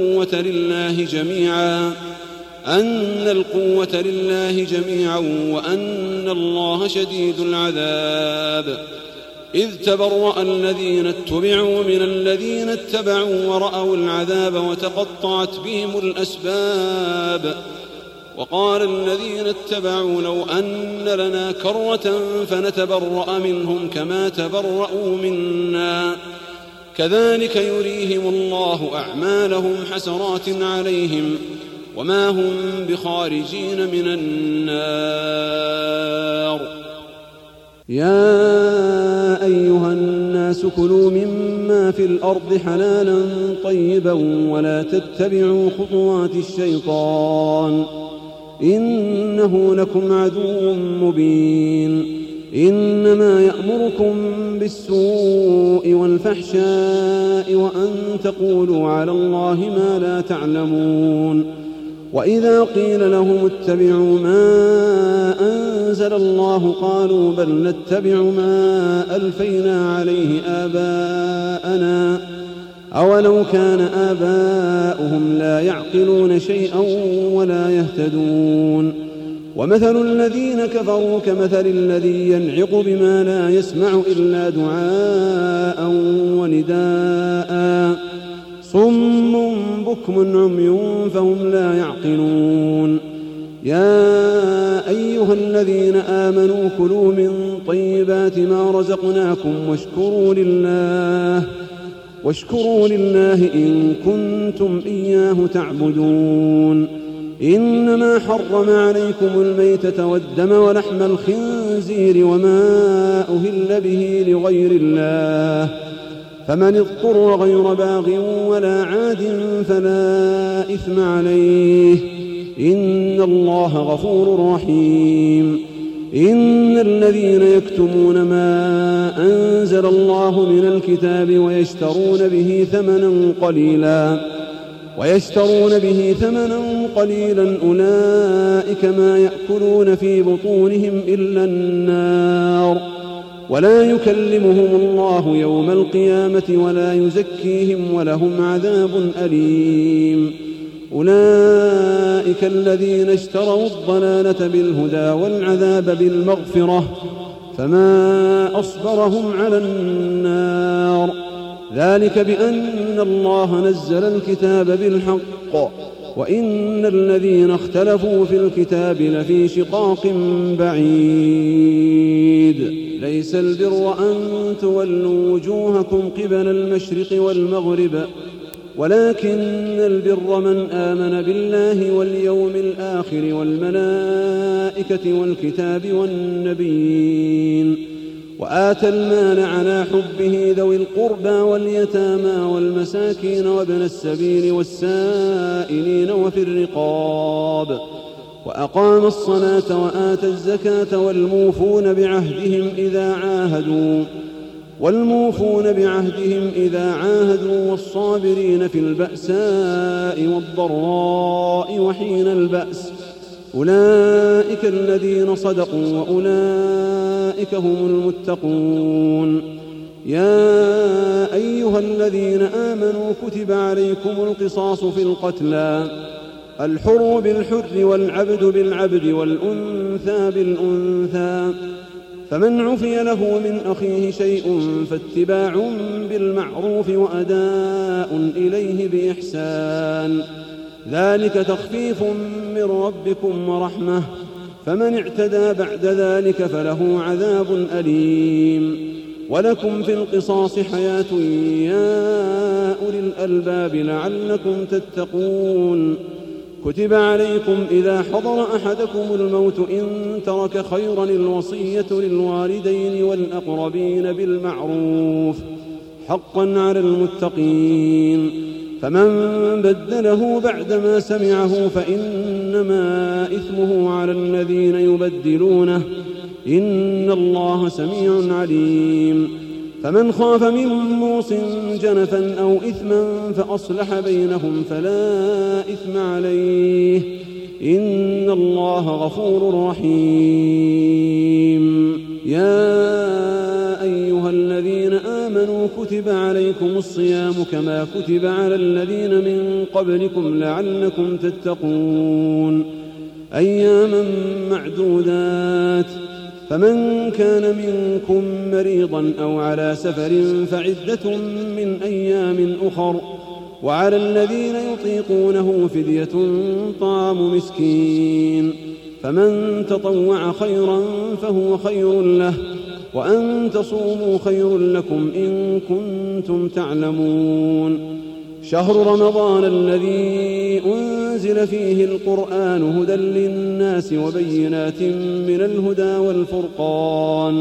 القوة لله جميعا وأن الله شديد العذاب إذ تبرأ الذين اتبعوا من الذين اتبعوا ورأوا العذاب وتقطعت بهم الأسباب وقال الذين اتبعوا لو أن لنا كرة فنتبرأ منهم كما تبرأوا منا كذلك يريهم الله أعمالهم حسرات عليهم وما هم بخارجين من النار يا أيها الناس كلوا مما في الأرض حلالا طيبا ولا تتبعوا خطوات الشيطان إنه لكم عدو مبين إنما يأمركم بالسوء والفحشاء وأن تقولوا على الله ما لا تعلمون وإذا قيل لهم اتبعوا ما أنزل الله قالوا بل نتبع ما ألفينا عليه آباءنا أولو كان آباؤهم لا يعقلون شيئا ولا يهتدون ومثل الذين كفروا كمثل الذي ينعق بما لا يسمع إلا دعاء ونداء صم بكم عمي فهم لا يعقلون يا أيها الذين آمنوا كلوا من طيبات ما رزقناكم واشكروا لله إن كنتم إياه تعبدون إنما حرم عليكم الميتة والدم ولحم الخنزير وما أهل به لغير الله فمن اضطر غير باغ ولا عاد فلا إثم عليه إن الله غفور رحيم إن الذين يكتمون ما أنزل الله من الكتاب ويشترون به ثمنا قليلا ويشترون به ثمنا قليلا أولئك ما يأكلون في بطونهم إلا النار ولا يكلمهم الله يوم القيامة ولا يزكيهم ولهم عذاب أليم أولئك الذين اشتروا الضلالة بالهدى والعذاب بالمغفرة فما أصبرهم على النار ذلك بأن الله نزل الكتاب بالحق وإن الذين اختلفوا في الكتاب لفي شقاق بعيد ليس البر أن تولوا وجوهكم قبل المشرق والمغرب ولكن البر من آمن بالله واليوم الآخر والملائكة والكتاب والنبيين وآتى المال على حبه ذوي القربى واليتامى والمساكين وابن السبيل والسائلين وفي الرقاب وأقام الصلاة وآتى الزكاة والموفون بعهدهم إذا عاهدوا والصابرين في البأساء والضراء وحين البأس أولئك الذين صدقوا وأولئك هم المتقون يا أيها الذين آمنوا كتب عليكم القصاص في القتلى الحر بالحر والعبد بالعبد والأنثى بالأنثى فمن عفي له من أخيه شيء فاتباع بالمعروف وأداء إليه بإحسان ذلك تخفيف من ربكم ورحمة فمن اعتدى بعد ذلك فله عذاب أليم ولكم في القصاص حياة يا أولي الألباب لعلكم تتقون كتب عليكم إذا حضر أحدكم الموت إن ترك خيرا الوصية للوالدين والأقربين بالمعروف حقا على المتقين فمن بدله بعدما سمعه فإنما إثمه على الذين يبدلونه إن الله سميع عليم فمن خاف من موص جنفا أو إثما فأصلح بينهم فلا إثم عليه إن الله غفور رحيم يا أيها الذين آمنوا كتب عليكم الصيام كما كتب على الذين من قبلكم لعلكم تتقون أياما معدودات فمن كان منكم مريضا أو على سفر فعدة من أيام أخر وعلى الذين يطيقونه فدية طعام مسكين فمن تطوع خيرا فهو خير له وأن تصوموا خير لكم إن كنتم تعلمون شهر رمضان الذي أنزل فيه القرآن هدى للناس وبينات من الهدى والفرقان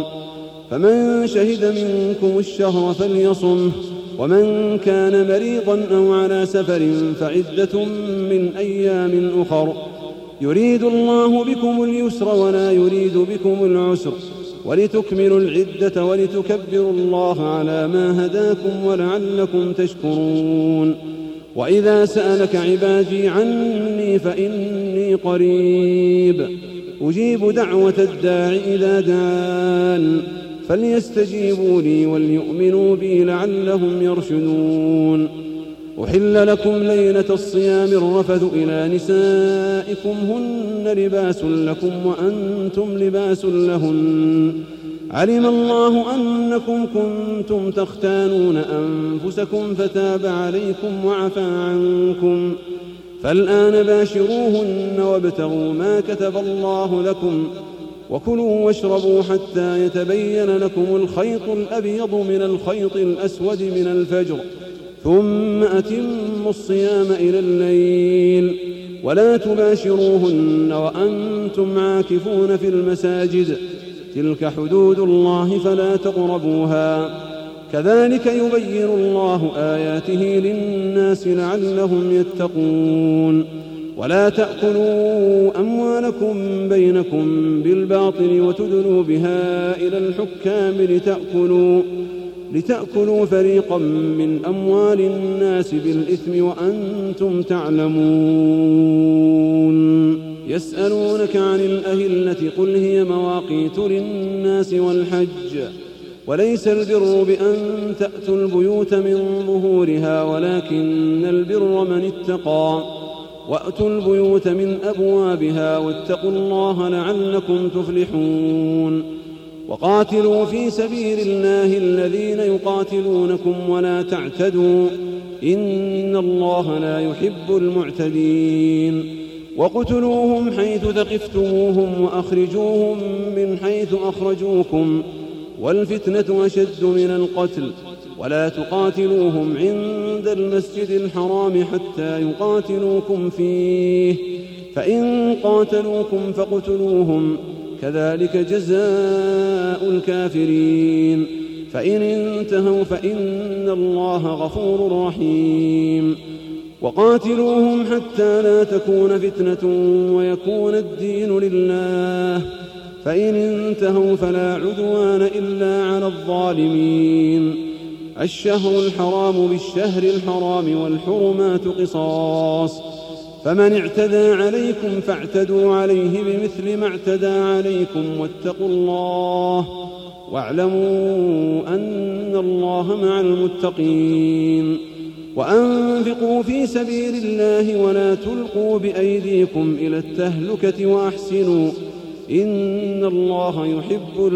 فمن شهد منكم الشهر فليصمه ومن كان مريضا أو على سفر فعدة من أيام أخر يريد الله بكم اليسر ولا يريد بكم العسر ولتكملوا العدة ولتكبروا الله على ما هداكم ولعلكم تشكرون وإذا سألك عبادي عني فإني قريب أجيب دعوة الداع إذا دعان فليستجيبوا لي وليؤمنوا بي لعلهم يرشدون أحل لكم ليلة الصيام الرفث إلى نسائكم هن لباس لكم وأنتم لباس لهن علم الله أنكم كنتم تختانون أنفسكم فتاب عليكم وعفى عنكم فالآن باشروهن وابتغوا ما كتب الله لكم وكلوا واشربوا حتى يتبين لكم الخيط الأبيض من الخيط الأسود من الفجر ثم أتموا الصيام إلى الليل ولا تباشروهن وأنتم عاكفون في المساجد تلك حدود الله فلا تقربوها كذلك يبين الله آياته للناس لعلهم يتقون ولا تأكلوا أموالكم بينكم بالباطل وتدلوا بها إلى الحكام لتأكلوا فريقا من أموال الناس بالإثم وأنتم تعلمون. يسألونك عن الأهلة قل هي مواقيت للناس والحج وليس البر بأن تأتوا البيوت من ظهورها ولكن البر من اتقى وأتوا البيوت من أبوابها واتقوا الله لعلكم تفلحون. وقاتلوا في سبيل الله الذين يقاتلونكم ولا تعتدوا إن الله لا يحب المعتدين. وقتلوهم حيث ثقفتموهم وأخرجوهم من حيث أخرجوكم والفتنة أشد من القتل ولا تقاتلوهم عند المسجد الحرام حتى يقاتلوكم فيه فإن قاتلوكم فاقتلوهم كذلك جزاء الكافرين. فإن انتهوا فإن الله غفور رحيم. وقاتلوهم حتى لا تكون فتنة ويكون الدين لله فإن انتهوا فلا عدوان إلا على الظالمين. الشهر الحرام بالشهر الحرام والحرمات قصاص فمن اعتدى عليكم فاعتدوا عليه بمثل ما اعتدى عليكم واتقوا الله واعلموا أن الله مع المتقين. وأنفقوا في سبيل الله ولا تلقوا بأيديكم إلى التهلكة وأحسنوا إن الله يحب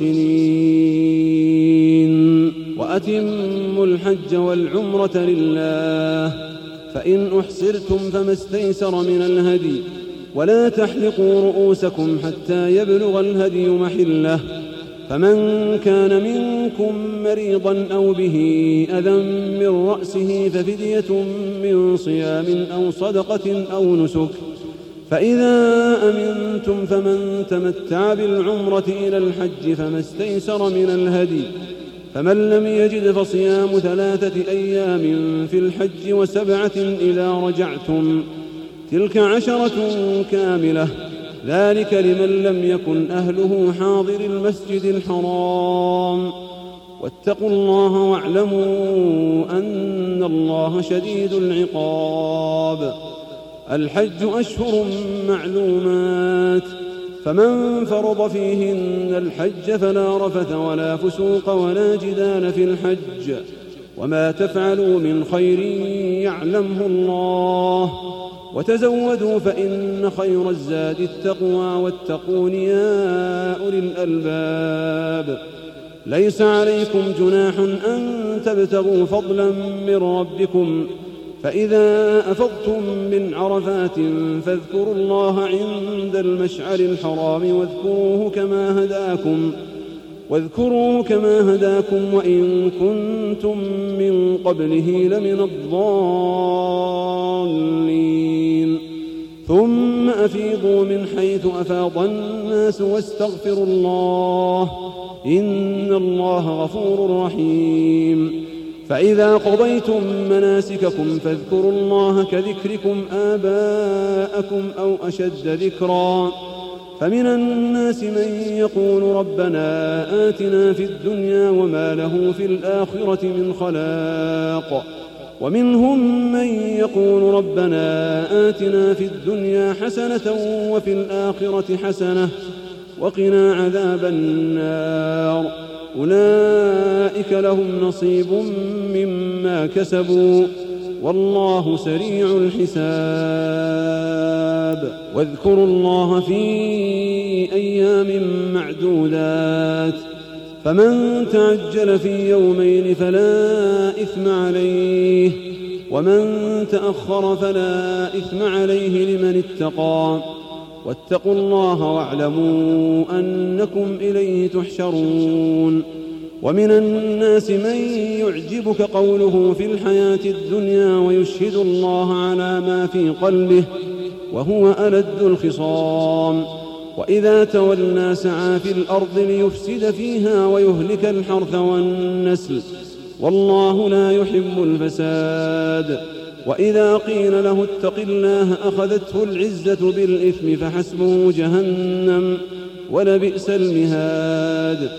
المحسنين. وأتموا الحج والعمرة لله فإن أحصرتم فما استيسر من الهدي ولا تحلقوا رؤوسكم حتى يبلغ الهدي محله فمن كان منكم مريضا أو به أذى من رأسه ففدية من صيام أو صدقة أو نسك فإذا أمنتم فمن تمتع بالعمرة إلى الحج فما استيسر من الهدي فمن لم يجد فصيام 3 أيام في الحج و7 إذا رجعتم تلك 10 كاملة ذلك لمن لم يكن أهله حاضر المسجد الحرام واتقوا الله واعلموا أن الله شديد العقاب. الحج أشهر معلومات فمن فرض فيهن الحج فلا رفث ولا فسوق ولا جدال في الحج وما تفعلوا من خير يعلمه الله وتزودوا فإن خير الزاد التقوى واتقون يا أولي الألباب. ليس عليكم جناح أن تبتغوا فضلا من ربكم فإذا أفضتم من عرفات فاذكروا الله عند المشعر الحرام واذكروه كما هداكم وإن كنتم من قبله لمن الضالين. ثم أفيضوا من حيث أفاض الناس واستغفروا الله إن الله غفور رحيم. فإذا قضيتم مناسككم فاذكروا الله كذكركم آباءكم أو أشد ذكرا فمن الناس من يقول ربنا آتنا في الدنيا وما له في الآخرة من خلاق ومنهم من يقول ربنا آتنا في الدنيا حسنة وفي الآخرة حسنة وقنا عذاب النار أولئك لهم نصيب مما كسبوا والله سريع الحساب. واذكروا الله في أيام معدودات فمن تعجل في يومين فلا إثم عليه ومن تأخر فلا إثم عليه لمن اتقى واتقوا الله واعلموا أنكم إليه تحشرون. ومن الناس من يعجبك قوله في الحياة الدنيا ويشهد الله على ما في قلبه وهو ألد الخصام وإذا تولى سعى في الأرض ليفسد فيها ويهلك الحرث والنسل والله لا يحب الفساد. وإذا قيل له اتق الله أخذته العزة بالإثم فحسبه جهنم ولبئس المهاد.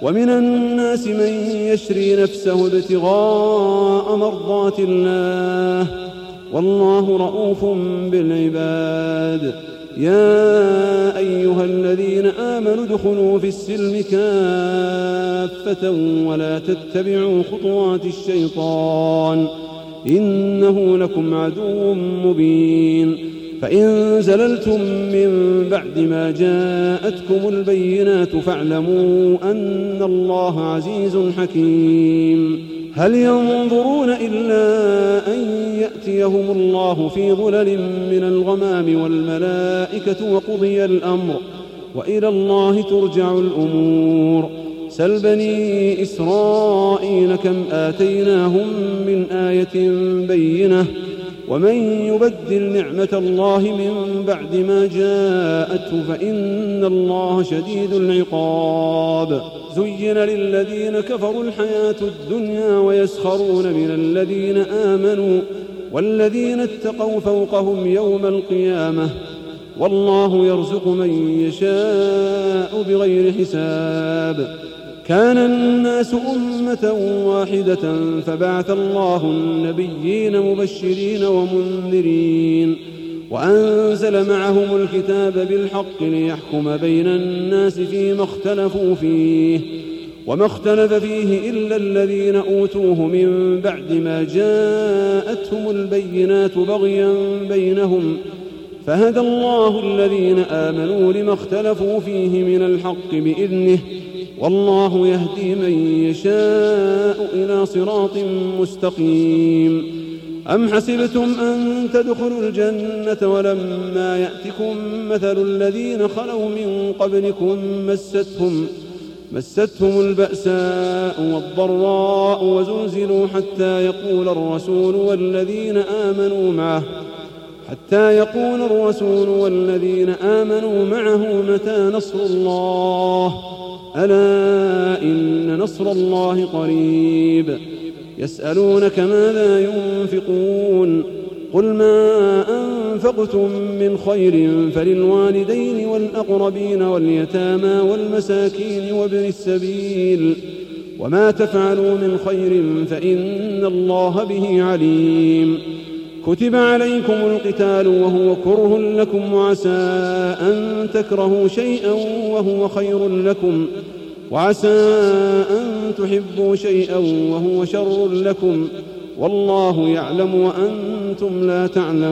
ومن الناس من يشري نفسه ابتغاء مرضات الله والله رؤوف بالعباد. يا أيها الذين آمنوا ادخلوا في السلم كافة ولا تتبعوا خطوات الشيطان إنه لكم عدو مبين. فإن زللتم من بعد ما جاءتكم البينات فاعلموا أن الله عزيز حكيم. هل ينظرون إلا أن يأتيهم الله في ظلل من الغمام والملائكة وقضي الأمر وإلى الله ترجع الأمور. سل بني إسرائيل كم آتيناهم من آية بينة ومن يبدل نعمة الله من بعد ما جاءته فإن الله شديد العقاب. زين للذين كفروا الحياة الدنيا ويسخرون من الذين آمنوا والذين اتقوا فوقهم يوم القيامة والله يرزق من يشاء بغير حساب. كان الناس أمة واحدة فبعث الله النبيين مبشرين ومنذرين وأنزل معهم الكتاب بالحق ليحكم بين الناس فيما اختلفوا فيه وما اختلف فيه إلا الذين أوتوه من بعد ما جاءتهم البينات بغيا بينهم فهدى الله الذين آمنوا لما اختلفوا فيه من الحق بإذنه والله يهدي من يشاء إلى صراط مستقيم. أم حسبتم أن تدخلوا الجنة ولما يأتكم مثل الذين خلوا من قبلكم مستهم البأساء والضراء وزلزلوا حتى يقول الرسول والذين آمنوا معه متى نصر الله ألا إن نصر الله قريب. يسألونك ماذا ينفقون قل ما أنفقتم من خير فللوالدين والأقربين واليتامى والمساكين وابن السبيل وما تفعلوا من خير فإن الله به عليم. كتب عليكم القتال وهو كره لكم وعسى أن تكرهوا شيئا وهو خير لكم وعسى أن تحبوا شيئا وهو شر لكم والله يعلم وأنتم لا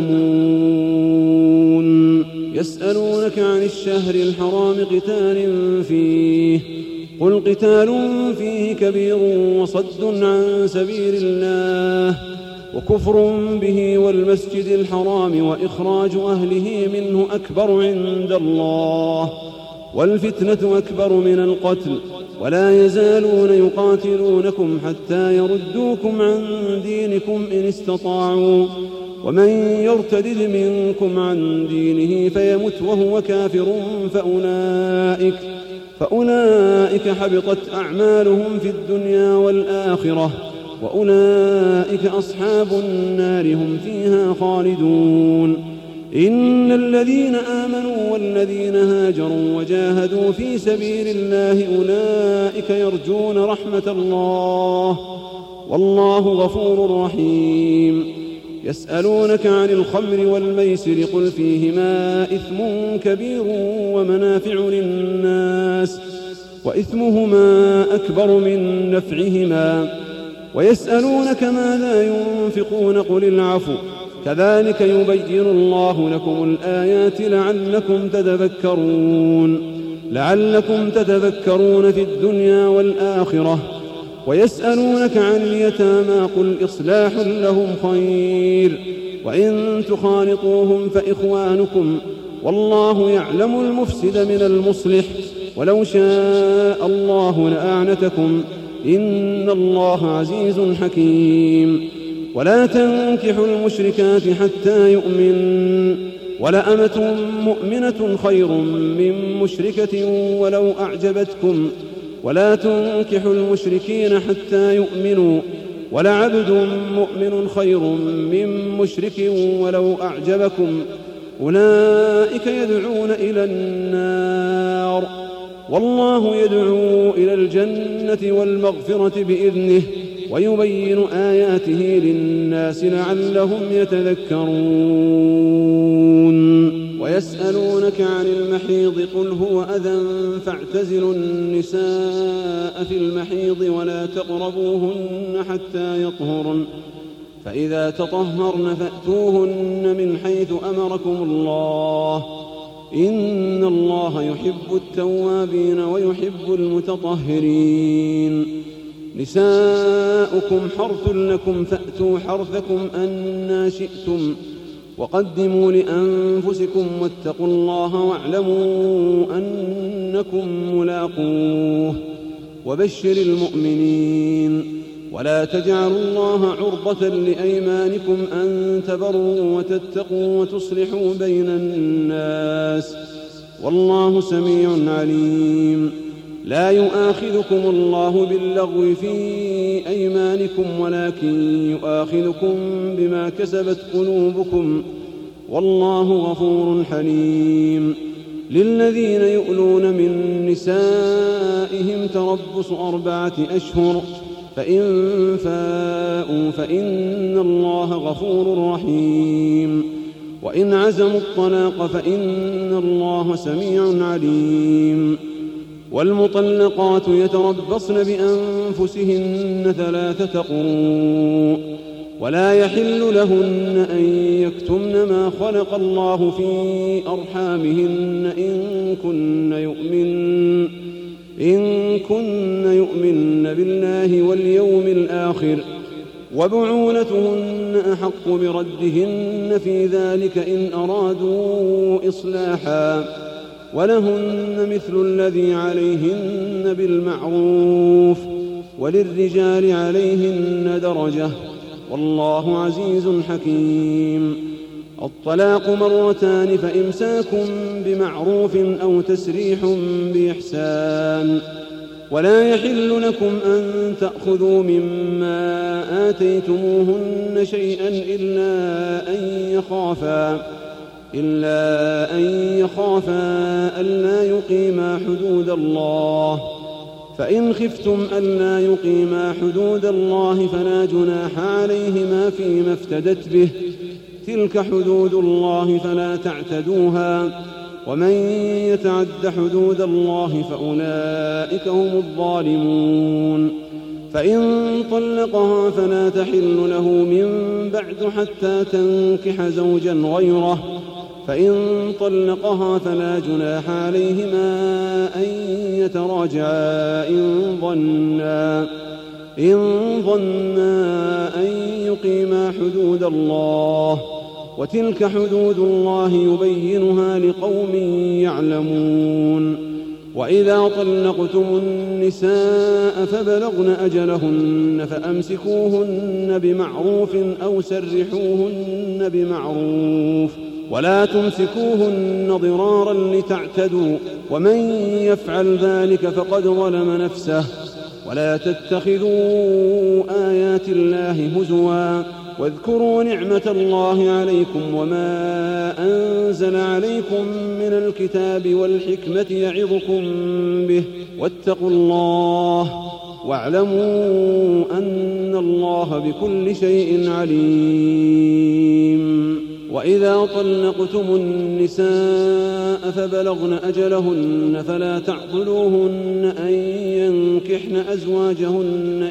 تعلمون. يسألونك عن الشهر الحرام قتال فيه قل قتال فيه كبير وصد عن سبيل الله وكفر به والمسجد الحرام وإخراج أهله منه أكبر عند الله والفتنة أكبر من القتل ولا يزالون يقاتلونكم حتى يردوكم عن دينكم إن استطاعوا ومن يرتد منكم عن دينه فيمت وهو كافر فأولئك حبطت أعمالهم في الدنيا والآخرة وأولئك أصحاب النار هم فيها خالدون. إن الذين آمنوا والذين هاجروا وجاهدوا في سبيل الله أولئك يرجون رحمة الله والله غفور رحيم. يسألونك عن الخمر والميسر قل فيهما إثم كبير ومنافع للناس وإثمهما أكبر من نفعهما ويسألونك ماذا ينفقون قل العفو كذلك يبين الله لكم الآيات لعلكم تتذكرون في الدنيا والآخرة. ويسألونك عن اليتامى قل إصلاح لهم خير وإن تخالطوهم فإخوانكم والله يعلم المفسد من المصلح ولو شاء الله لأعنتكم إن الله عزيز حكيم. ولا تنكحوا المشركات حتى يؤمن ولأمة مؤمنة خير من مشركة ولو أعجبتكم ولا تنكحوا المشركين حتى يؤمنوا ولعبد مؤمن خير من مشرك ولو أعجبكم أولئك يدعون إلى النار والله يدعو إلى الجنة والمغفرة بإذنه ويبين آياته للناس لعلهم يتذكرون. ويسألونك عن المحيض قل هو أذى فاعتزلوا النساء في المحيض ولا تقربوهن حتى يطهرن فإذا تطهرن فأتوهن من حيث أمركم الله إن الله يحب التوابين ويحب المتطهرين. نساؤكم حرث لكم فأتوا حرثكم أنى شئتم وقدموا لأنفسكم واتقوا الله واعلموا أنكم ملاقوه وبشر المؤمنين. ولا تجعلوا الله عرضة لأيمانكم أن تبروا وتتقوا وتصلحوا بين الناس والله سميع عليم. لا يؤاخذكم الله باللغو في أيمانكم ولكن يؤاخذكم بما كسبت قلوبكم والله غفور حليم. للذين يؤلون من نسائهم تربص 4 أشهر فإن فاءوا فإن الله غفور رحيم. وإن عزموا الطلاق فإن الله سميع عليم. والمطلقات يتربصن بأنفسهن 3 قروء ولا يحل لهن أن يكتمن ما خلق الله في أرحامهن إن كن يؤمن بالله واليوم الآخر وبعولتهن أحق بردهن في ذلك إن أرادوا إصلاحا ولهن مثل الذي عليهن بالمعروف وللرجال عليهن درجة والله عزيز حكيم. الطلاق 2 فإمساك بمعروف أو تسريح بإحسان. ولا يحل لكم أن تأخذوا مما آتيتموهن شيئا إلا أن يخافا ألا يقيما حدود الله فإن خفتم ألا يقيما حدود الله فلا جناح عليهما فيما افتدت به تلك حدود الله فلا تعتدوها ومن يتعد حدود الله فأولئك هم الظالمون. فإن طلقها فلا تحل له من بعد حتى تنكح زوجا غيره فإن طلقها فلا جناح عليهما أن يتراجعا إن ظنا أن يقيما حدود الله وتلك حدود الله يبينها لقوم يعلمون. وإذا طلقتم النساء فبلغن أجلهن فأمسكوهن بمعروف أو سرحوهن بمعروف ولا تمسكوهن ضرارا لتعتدوا ومن يفعل ذلك فقد ظلم نفسه. ولا تتخذوا آيات الله هزوا واذكروا نعمة الله عليكم وما أنزل عليكم من الكتاب والحكمة يعظكم به واتقوا الله واعلموا أن الله بكل شيء عليم. وإذا طلقتم النساء فبلغن أجلهن فلا تعضلوهن أن ينكحن أزواجهن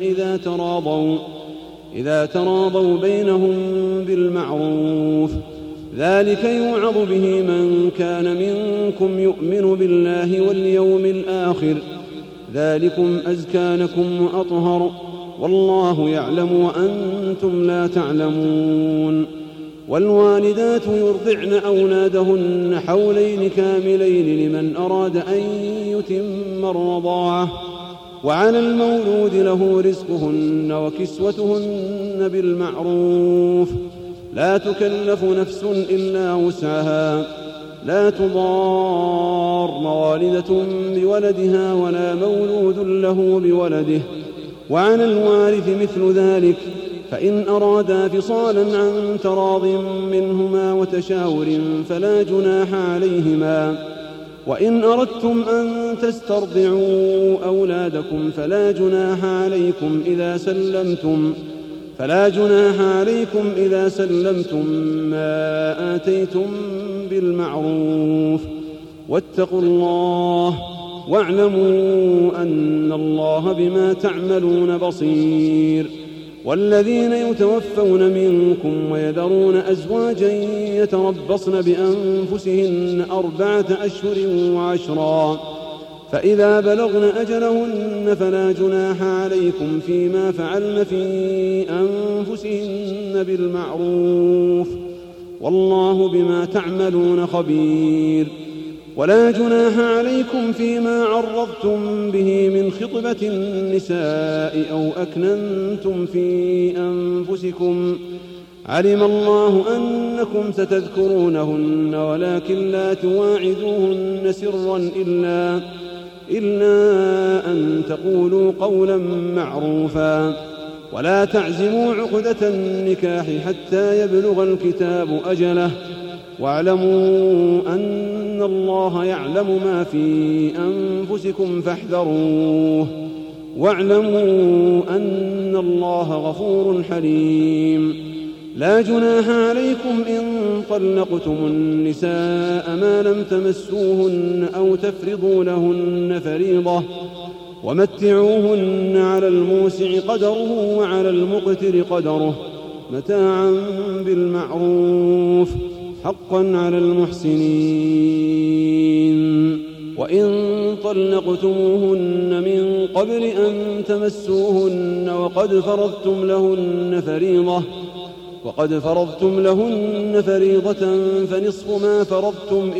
إذا تراضوا بينهم بالمعروف ذلك يوعظ به من كان منكم يؤمن بالله واليوم الآخر ذلكم أزكى لكم وأطهر والله يعلم وأنتم لا تعلمون. والوالدات يرضعن أولادهن حولين كاملين لمن أراد أن يتم الرضاعة وعلى المولود له رزقهن وكسوتهن بالمعروف لا تكلف نفس إلا وسعها لا تضار والدة بولدها ولا مولود له بولده وعلى الوارث مثل ذلك فإن أرادا فصالا عن تراض منهما وتشاور فلا جناح عليهما وإن أردتم أن تسترضعوا أولادكم فلا جناح عليكم إذا سلمتم ما آتيتم بالمعروف واتقوا الله واعلموا أن الله بما تعملون بصير. والذين يتوفون منكم ويذرون أزواجا يتربصن بأنفسهن 4 أشهر و10 فإذا بلغن أجلهن فلا جناح عليكم فيما فعلن في أنفسهن بالمعروف والله بما تعملون خبير. ولا جناح عليكم فيما عرضتم به من خطبة النساء أو أكننتم في أنفسكم علم الله أنكم ستذكرونهن ولكن لا تواعدوهن سرا إلا أن تقولوا قولا معروفا. ولا تعزموا عقدة النكاح حتى يبلغ الكتاب أجله واعلموا أن الله يعلم ما في أنفسكم فاحذروه واعلموا أن الله غفور حليم. لا جناح عليكم إن طلقتم النساء ما لم تمسوهن أو تفرضوا لهن فريضة ومتعوهن على الموسع قدره وعلى المقتر قدره متاعا بالمعروف حقا على المحسنين. وإن طلقتموهن من قبل أن تمسوهن وقد فرضتم لهن فريضة فنصف ما فرضتم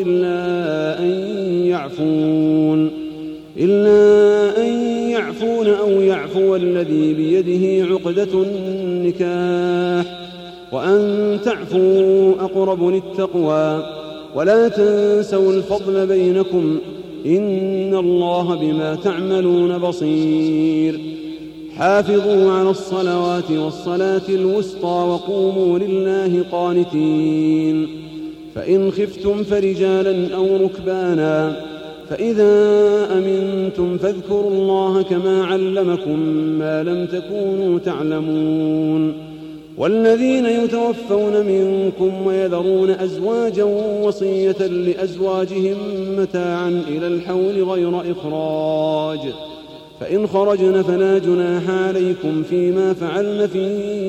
إلا أن يعفون أو يعفو الذي بيده عقدة النكاح وأن تعفوا أقرب للتقوى. ولا تنسوا الفضل بينكم إن الله بما تعملون بصير. حافظوا على الصلوات والصلاة الوسطى وقوموا لله قانتين. فإن خفتم فرجالا أو ركبانا فإذا أمنتم فاذكروا الله كما علمكم ما لم تكونوا تعلمون. والذين يتوفون منكم ويذرون أزواجا وصية لأزواجهم متاعا إلى الحول غير إخراج فإن خرجن فلا جناح عليكم فيما فعلن في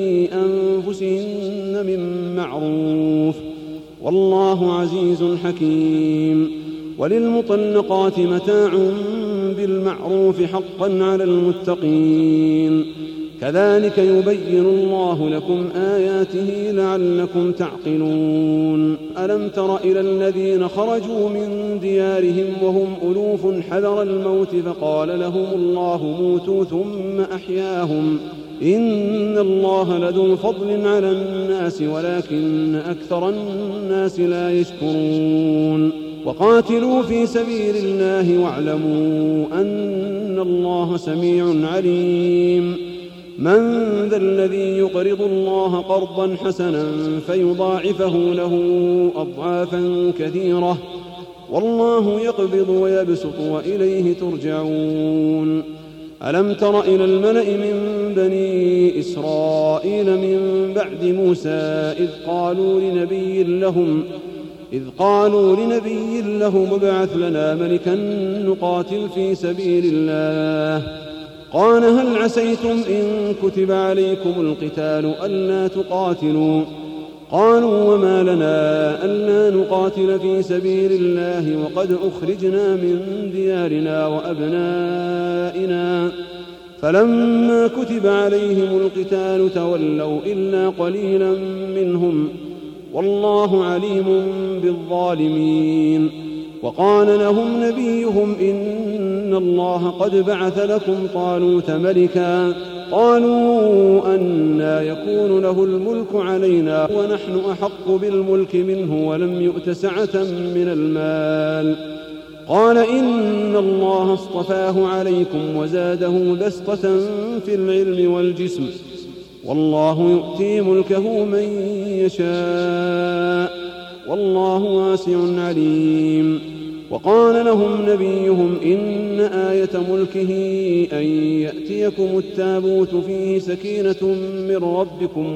أنفسهن من معروف والله عزيز حكيم. وللمطلقات متاع بالمعروف حقا على المتقين. كذلك يبين الله لكم آياته لعلكم تعقلون. ألم تر إلى الذين خرجوا من ديارهم وهم ألوف حذر الموت فقال لهم الله موتوا ثم أحياهم إن الله لذو فضل على الناس ولكن أكثر الناس لا يشكرون. وقاتلوا في سبيل الله واعلموا أن الله سميع عليم. من ذا الذي يقرض الله قرضا حسنا فيضاعفه له أضعافا كثيرة والله يقبض ويبسط وإليه ترجعون. ألم تر إلى الملأ من بني إسرائيل من بعد موسى إذ قالوا لنبي لهم ابعث لنا ملكا نقاتل في سبيل الله قال هل عسيتم إن كتب عليكم القتال ألا تقاتلوا قالوا وما لنا ألا نقاتل في سبيل الله وقد أخرجنا من ديارنا وأبنائنا فلما كتب عليهم القتال تولوا إلا قليلا منهم والله عليم بالظالمين. وقال لهم نبيهم إن الله قد بعث لكم طالوت ملكا قالوا أنى يكون له الملك علينا ونحن أحق بالملك منه ولم يؤت سعة من المال قال إن الله اصطفاه عليكم وزاده بسطة في العلم والجسم والله يؤتي ملكه من يشاء والله واسع عليم. وقال لهم نبيهم إن آية ملكه أن يأتيكم التابوت فيه سكينة من ربكم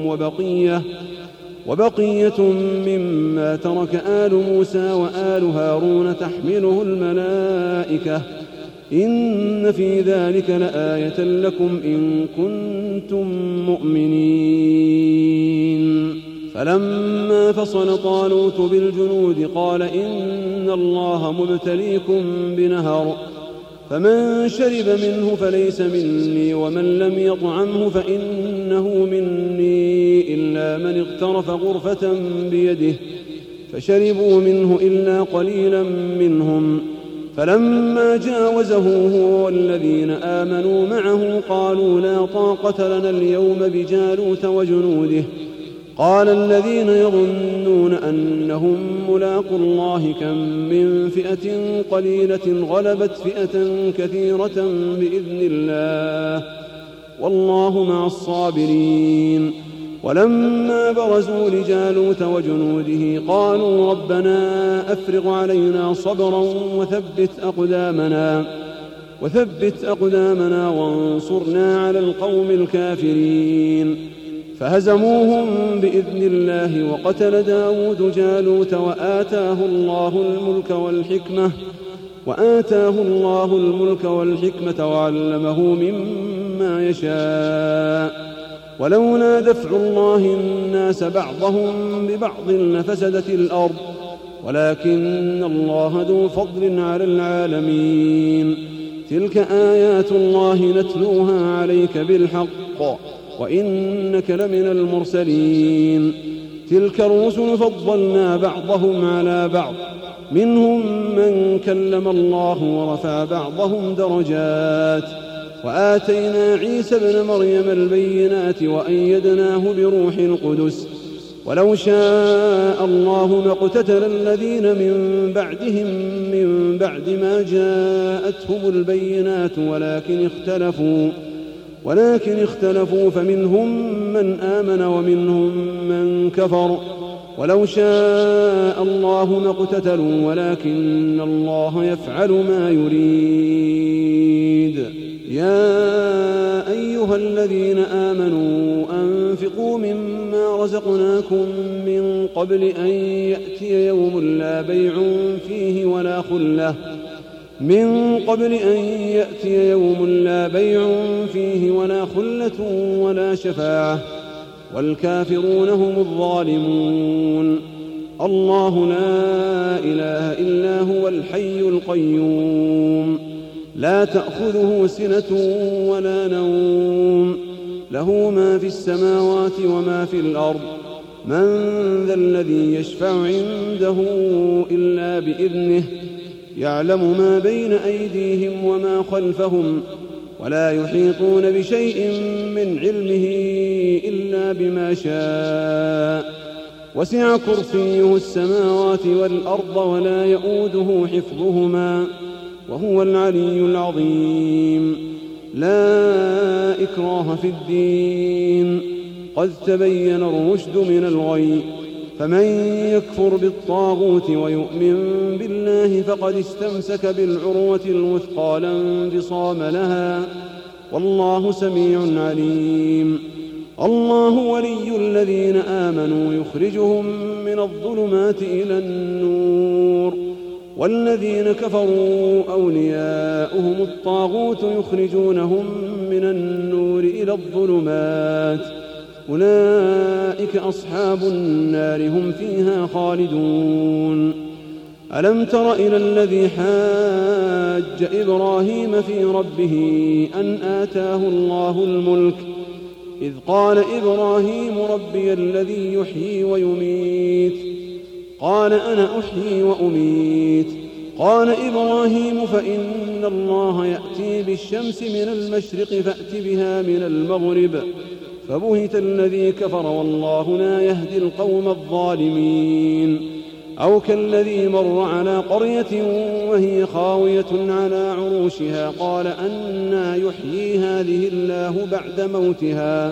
وبقية مما ترك آل موسى وآل هارون تحمله الملائكة إن في ذلك لآية لكم إن كنتم مؤمنين. فلما فصل طالوت بالجنود قال إن الله مبتليكم بنهر فمن شرب منه فليس مني ومن لم يطعمه فإنه مني إلا من اغترف غرفة بيده فشربوا منه إلا قليلا منهم. فلما جاوزه هو والذين آمنوا معه قالوا لا طاقة لنا اليوم بجالوت وجنوده. قال الذين يظنون أنهم ملاقوا الله كم من فئة قليلة غلبت فئة كثيرة بإذن الله والله مع الصابرين. ولما برزوا لجالوت وجنوده قالوا ربنا أفرغ علينا صبرا وثبت أقدامنا وانصرنا على القوم الكافرين. فهزموهم بإذن الله وقتل داود جالوت وآتاه الله الملك والحكمة وعلمه مما يشاء. ولولا دفع الله الناس بعضهم ببعض لفسدت الأرض ولكن الله ذو فضل على العالمين. تلك آيات الله نتلوها عليك بالحق وإنك لمن المرسلين. تلك الرسل فضلنا بعضهم على بعض منهم من كلم الله ورفع بعضهم درجات وآتينا عيسى ابن مريم البينات وأيدناه بروح القدس. ولو شاء الله ما اقتتل الذين من بعدهم من بعد ما جاءتهم البينات ولكن اختلفوا فمنهم من آمن ومنهم من كفر. ولو شاء الله ما اقتتلوا ولكن الله يفعل ما يريد. يا أيها الذين آمنوا أنفقوا مما رزقناكم من قبل أن يأتي يوم لا بيع فيه ولا خلة ولا شفاعة والكافرون هم الظالمون. الله لا إله إلا هو الحي القيوم لا تأخذه سنة ولا نوم له ما في السماوات وما في الأرض. من ذا الذي يشفع عنده إلا بإذنه يعلم ما بين أيديهم وما خلفهم ولا يحيطون بشيء من علمه إلا بما شاء. وسع كرسيه السماوات والأرض ولا يؤوده حفظهما وهو العلي العظيم. لا إكراه في الدين قد تبين الرشد من الغي. فمن يكفر بالطاغوت ويؤمن بالله فقد استمسك بالعروة الوثقى لا انفصام لها والله سميع عليم. الله ولي الذين آمنوا يخرجهم من الظلمات إلى النور والذين كفروا أولياؤهم الطاغوت يخرجونهم من النور إلى الظلمات أولئك أصحاب النار هم فيها خالدون. ألم تر إلى الذي حاج إبراهيم في ربه أن آتاه الله الملك إذ قال إبراهيم ربي الذي يحيي ويميت قال أنا أحيي وأميت. قال إبراهيم فإن الله يأتي بالشمس من المشرق فأت بها من المغرب فبهت الذي كفر والله لا يهدي القوم الظالمين. أو كالذي مر على قرية وهي خاوية على عروشها قال أنى يحيي هذه الله بعد موتها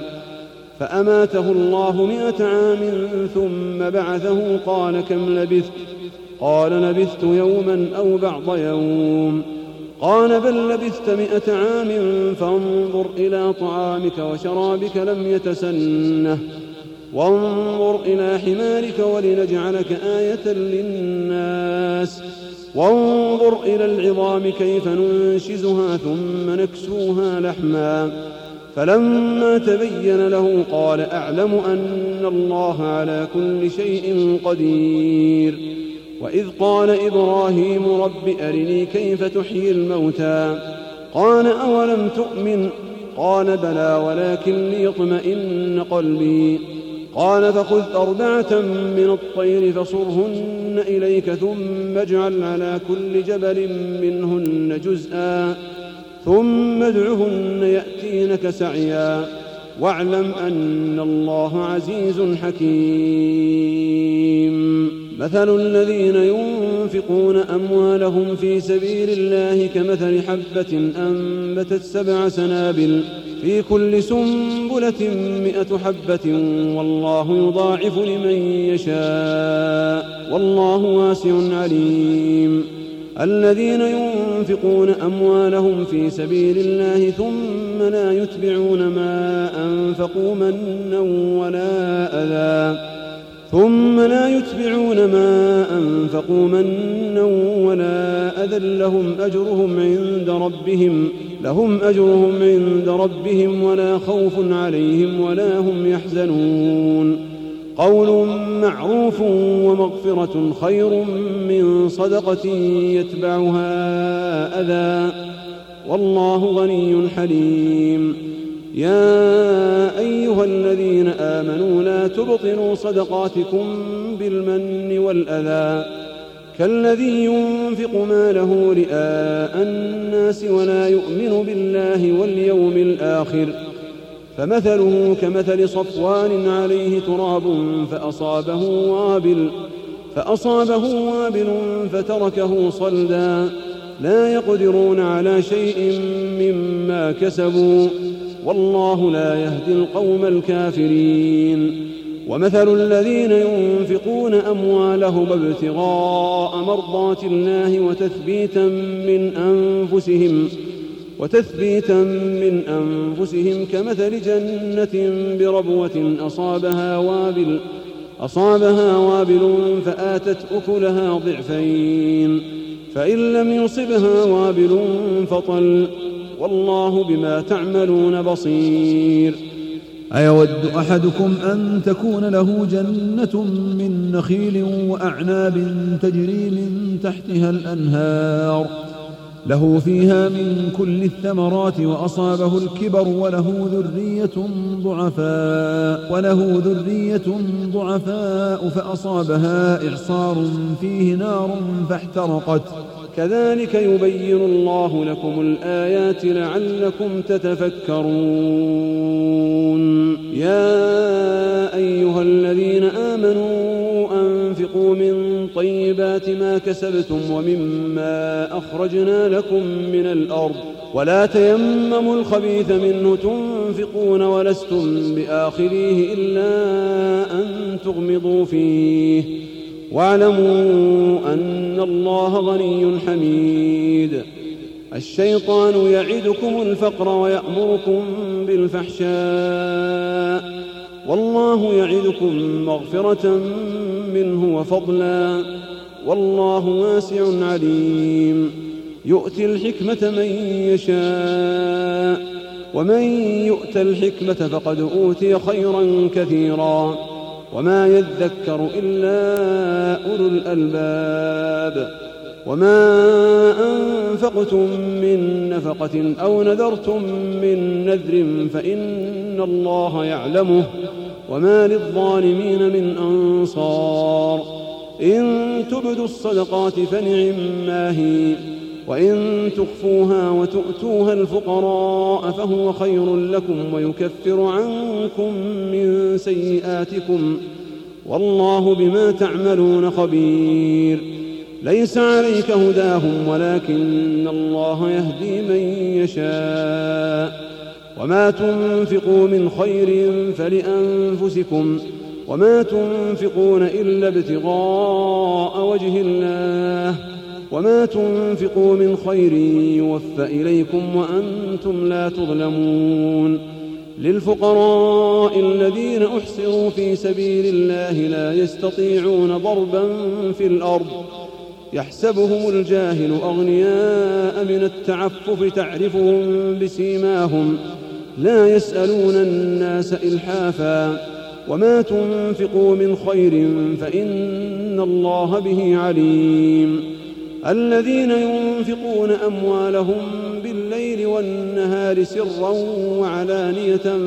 فأماته الله 100 عام ثم بعثه قال كم لبثت قال لبثت يوما أو بعض يوم. قال بل لبثت 100 عام فانظر إلى طعامك وشرابك لم يتسنه وانظر إلى حمارك ولنجعلك آية للناس وانظر إلى العظام كيف ننشزها ثم نكسوها لحما. فلما تبين له قال أعلم أن الله على كل شيء قدير. وإذ قال إبراهيم رب أرني كيف تحيي الموتى قال أولم تؤمن قال بلى ولكن ليطمئن قلبي. قال فخذ 4 من الطير فصرهن إليك ثم اجعل على كل جبل منهن جزءا ثم ادعهن يأتينك سعيا واعلم أن الله عزيز حكيم. مثل الذين ينفقون أموالهم في سبيل الله كمثل حبة أنبتت 7 سنابل في كل سنبلة 100 حبة والله يضاعف لمن يشاء والله واسع عليم. الذين ينفقون أموالهم في سبيل الله ثم لا يتبعون ما أنفقوا منا ولا أذى لهم أجرهم عند ربهم ولا خوف عليهم ولا هم يحزنون. قول معروف ومغفرة خير من صدقة يتبعها أذى والله غني حليم. يا أيها الذين آمنوا لا تبطلوا صدقاتكم بالمن والأذى كالذي ينفق ماله رئاء الناس ولا يؤمن بالله واليوم الآخر فمثله كمثل صفوان عليه تراب فأصابه وابل فتركه صلدا لا يقدرون على شيء مما كسبوا والله لا يهدي القوم الكافرين. ومثل الذين ينفقون أموالهم ابتغاء مرضات الله وتثبيتا من أنفسهم كمثل جنة بربوة أصابها وابل فآتت أكلها ضعفين فإن لم يصبها وابل فطل والله بما تعملون بصير. أيود أحدكم أن تكون له جنة من نخيل وأعناب تجري من تحتها الأنهار له فيها من كل الثمرات وأصابه الكبر وله ذرية ضعفاء فأصابها إعصار فيه نار فاحترقت كذلك يبين الله لكم الآيات لعلكم تتفكرون. يا أيها الذين آمنوا أنفقوا من طيبات ما كسبتم ومما أخرجنا لكم من الأرض ولا تيمموا الخبيث منه تنفقون ولستم بآخذيه إلا أن تغمضوا فيه واعلموا أن الله غني حميد. الشيطان يعدكم الفقر ويأمركم بالفحشاء والله يعدكم مغفرة منه وفضلا والله واسع عليم. يؤتي الحكمة من يشاء ومن يؤت الحكمة فقد أوتي خيرا كثيرا وما يذكر إلا أولو الألباب. وما أنفقتم من نفقة أو نذرتم من نذر فإن الله يعلمه وما للظالمين من أنصار. إن تبدوا الصدقات فنعما هي وإن تخفوها وتؤتوها الفقراء فهو خير لكم ويكفر عنكم من سيئاتكم والله بما تعملون خبير. ليس عليك هداهم ولكن الله يهدي من يشاء وما تنفقوا من خير فلأنفسكم وما تنفقون إلا ابتغاء وجه الله وما تنفقوا من خير يوفى إليكم وأنتم لا تظلمون للفقراء الذين أحصروا في سبيل الله لا يستطيعون ضربا في الأرض يحسبهم الجاهل أغنياء من التعفف تعرفهم بسيماهم لا يسألون الناس إلحافا وما تنفقوا من خير فإن الله به عليم الذين ينفقون أموالهم بالليل والنهار سرا وعلانية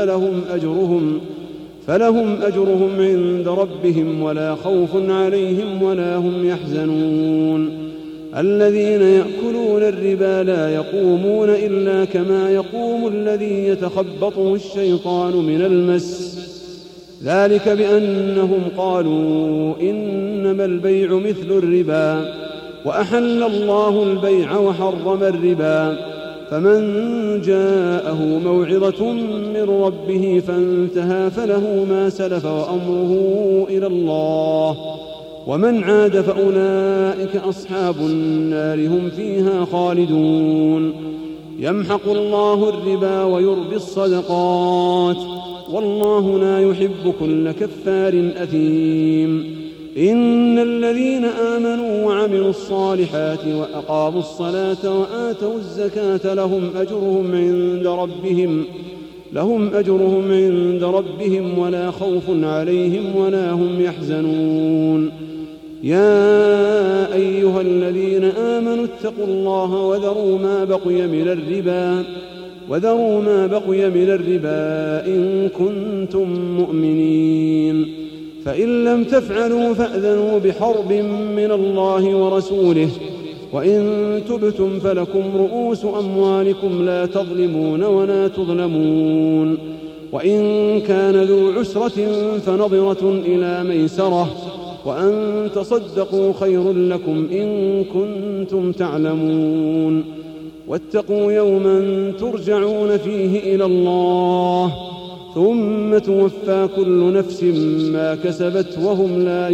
فلهم أجرهم عند ربهم ولا خوف عليهم ولا هم يحزنون الذين يأكلون الربا لا يقومون إلا كما يقوم الذي يتخبطه الشيطان من المس ذلك بأنهم قالوا إنما البيع مثل الربا وأحل الله البيع وحرم الربا فمن جاءه موعظة من ربه فانتهى فله ما سلف وأمره إلى الله ومن عاد فأولئك أصحاب النار هم فيها خالدون يمحق الله الربا ويربي الصدقات والله لا يحب كل كفار أثيم إن الذين آمنوا وعملوا الصالحات وأقاموا الصلاة وآتوا الزكاة لهم أجرهم عند ربهم ولا خوف عليهم ولا هم يحزنون يا أيها الذين آمنوا اتقوا الله وذروا ما بقي من الربا إن كنتم مؤمنين فإن لم تفعلوا فأذنوا بحرب من الله ورسوله وإن تبتم فلكم رؤوس أموالكم لا تظلمون ولا تظلمون وإن كان ذو عسرة فنظرة إلى ميسرة وأن تصدقوا خير لكم إن كنتم تعلمون واتقوا يوما ترجعون فيه إلى الله ثم توفى كل نفس ما كسبت وهم لا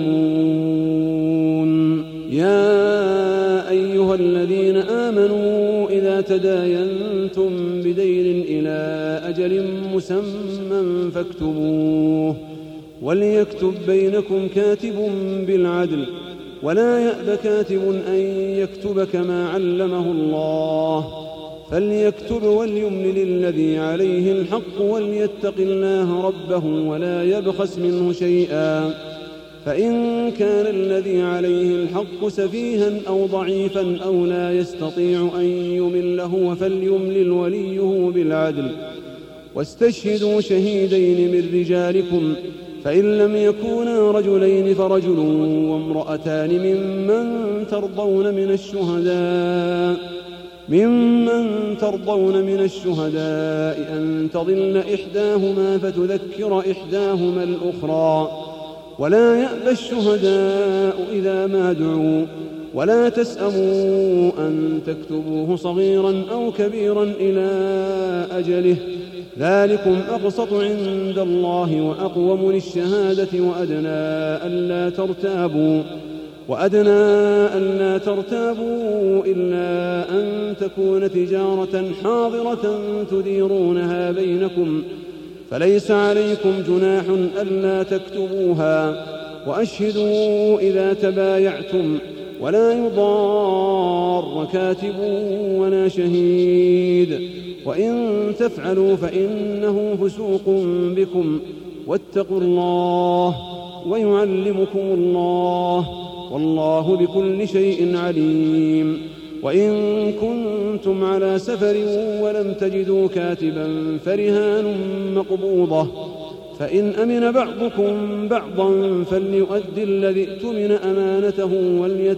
يظلمون يا أيها الذين آمنوا إذا تداينتم بدين إلى أجل مسمى فاكتبوه وليكتب بينكم كاتب بالعدل ولا يأب كاتب أن يكتب كما علمه الله فليكتب وليملل الذي عليه الحق وليتق الله ربه ولا يبخس منه شيئا فإن كان الذي عليه الحق سفيها أو ضعيفا أو لا يستطيع أن يمله فليملل وليه بالعدل واستشهدوا شهيدين من رجالكم فإن لم يكونا رجلين فرجل وامرأتان ممن ترضون من الشهداء أن تضل إحداهما فتذكر إحداهما الأخرى ولا يأبى الشهداء إذا ما دعوا ولا تسأموا أن تكتبوه صغيرا أو كبيرا إلى أجله ذلكم أقسط عند الله وأقوم للشهادة وأدنى ألا ترتابوا إلا أن تكون تجارة حاضرة تديرونها بينكم فليس عليكم جناح ألا تكتبوها وأشهدوا إذا تبايعتم ولا يضار كاتب ولا شهيد وإن تفعلوا فإنه فسوق بكم واتقوا الله ويعلمكم الله والله بكل شيء عليم وإن كنتم على سفر ولم تجدوا كاتبا فرهان مقبوضة فإن أمن بعضكم بعضا فليؤدي الذي اؤتمن أمانته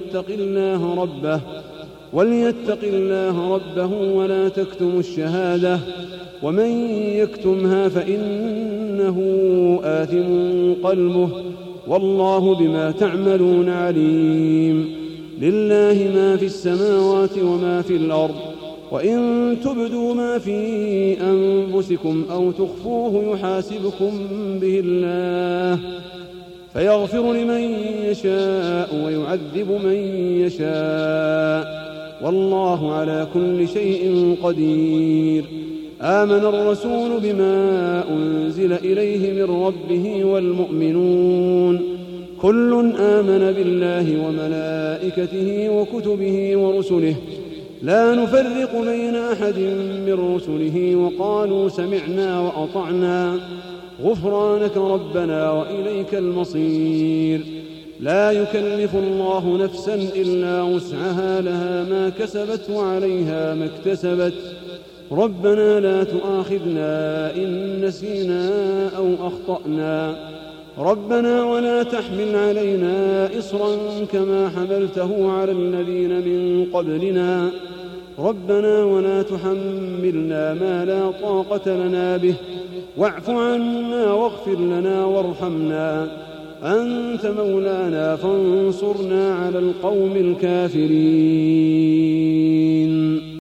وليتق الله ربه ولا تكتموا الشهادة ومن يكتمها فإنه آثم قلبه والله بما تعملون عليم لله ما في السماوات وما في الأرض وإن تبدوا ما في أنفسكم أو تخفوه يحاسبكم به الله فيغفر لمن يشاء ويعذب من يشاء والله على كل شيء قدير. آمن الرسول بما أنزل إليه من ربه والمؤمنون كل آمن بالله وملائكته وكتبه ورسله لا نفرق بين أحد من رسله وقالوا سمعنا وأطعنا غفرانك ربنا وإليك المصير. لا يكلف الله نفسا إلا وسعها لها ما كسبت وعليها ما اكتسبت ربنا لا تؤاخذنا إن نسينا أو أخطأنا ربنا ولا تحمل علينا إصرا كما حملته على الذين من قبلنا ربنا ولا تحملنا ما لا طاقة لنا به واعف عنا واغفر لنا وارحمنا أنت مولانا فانصرنا على القوم الكافرين.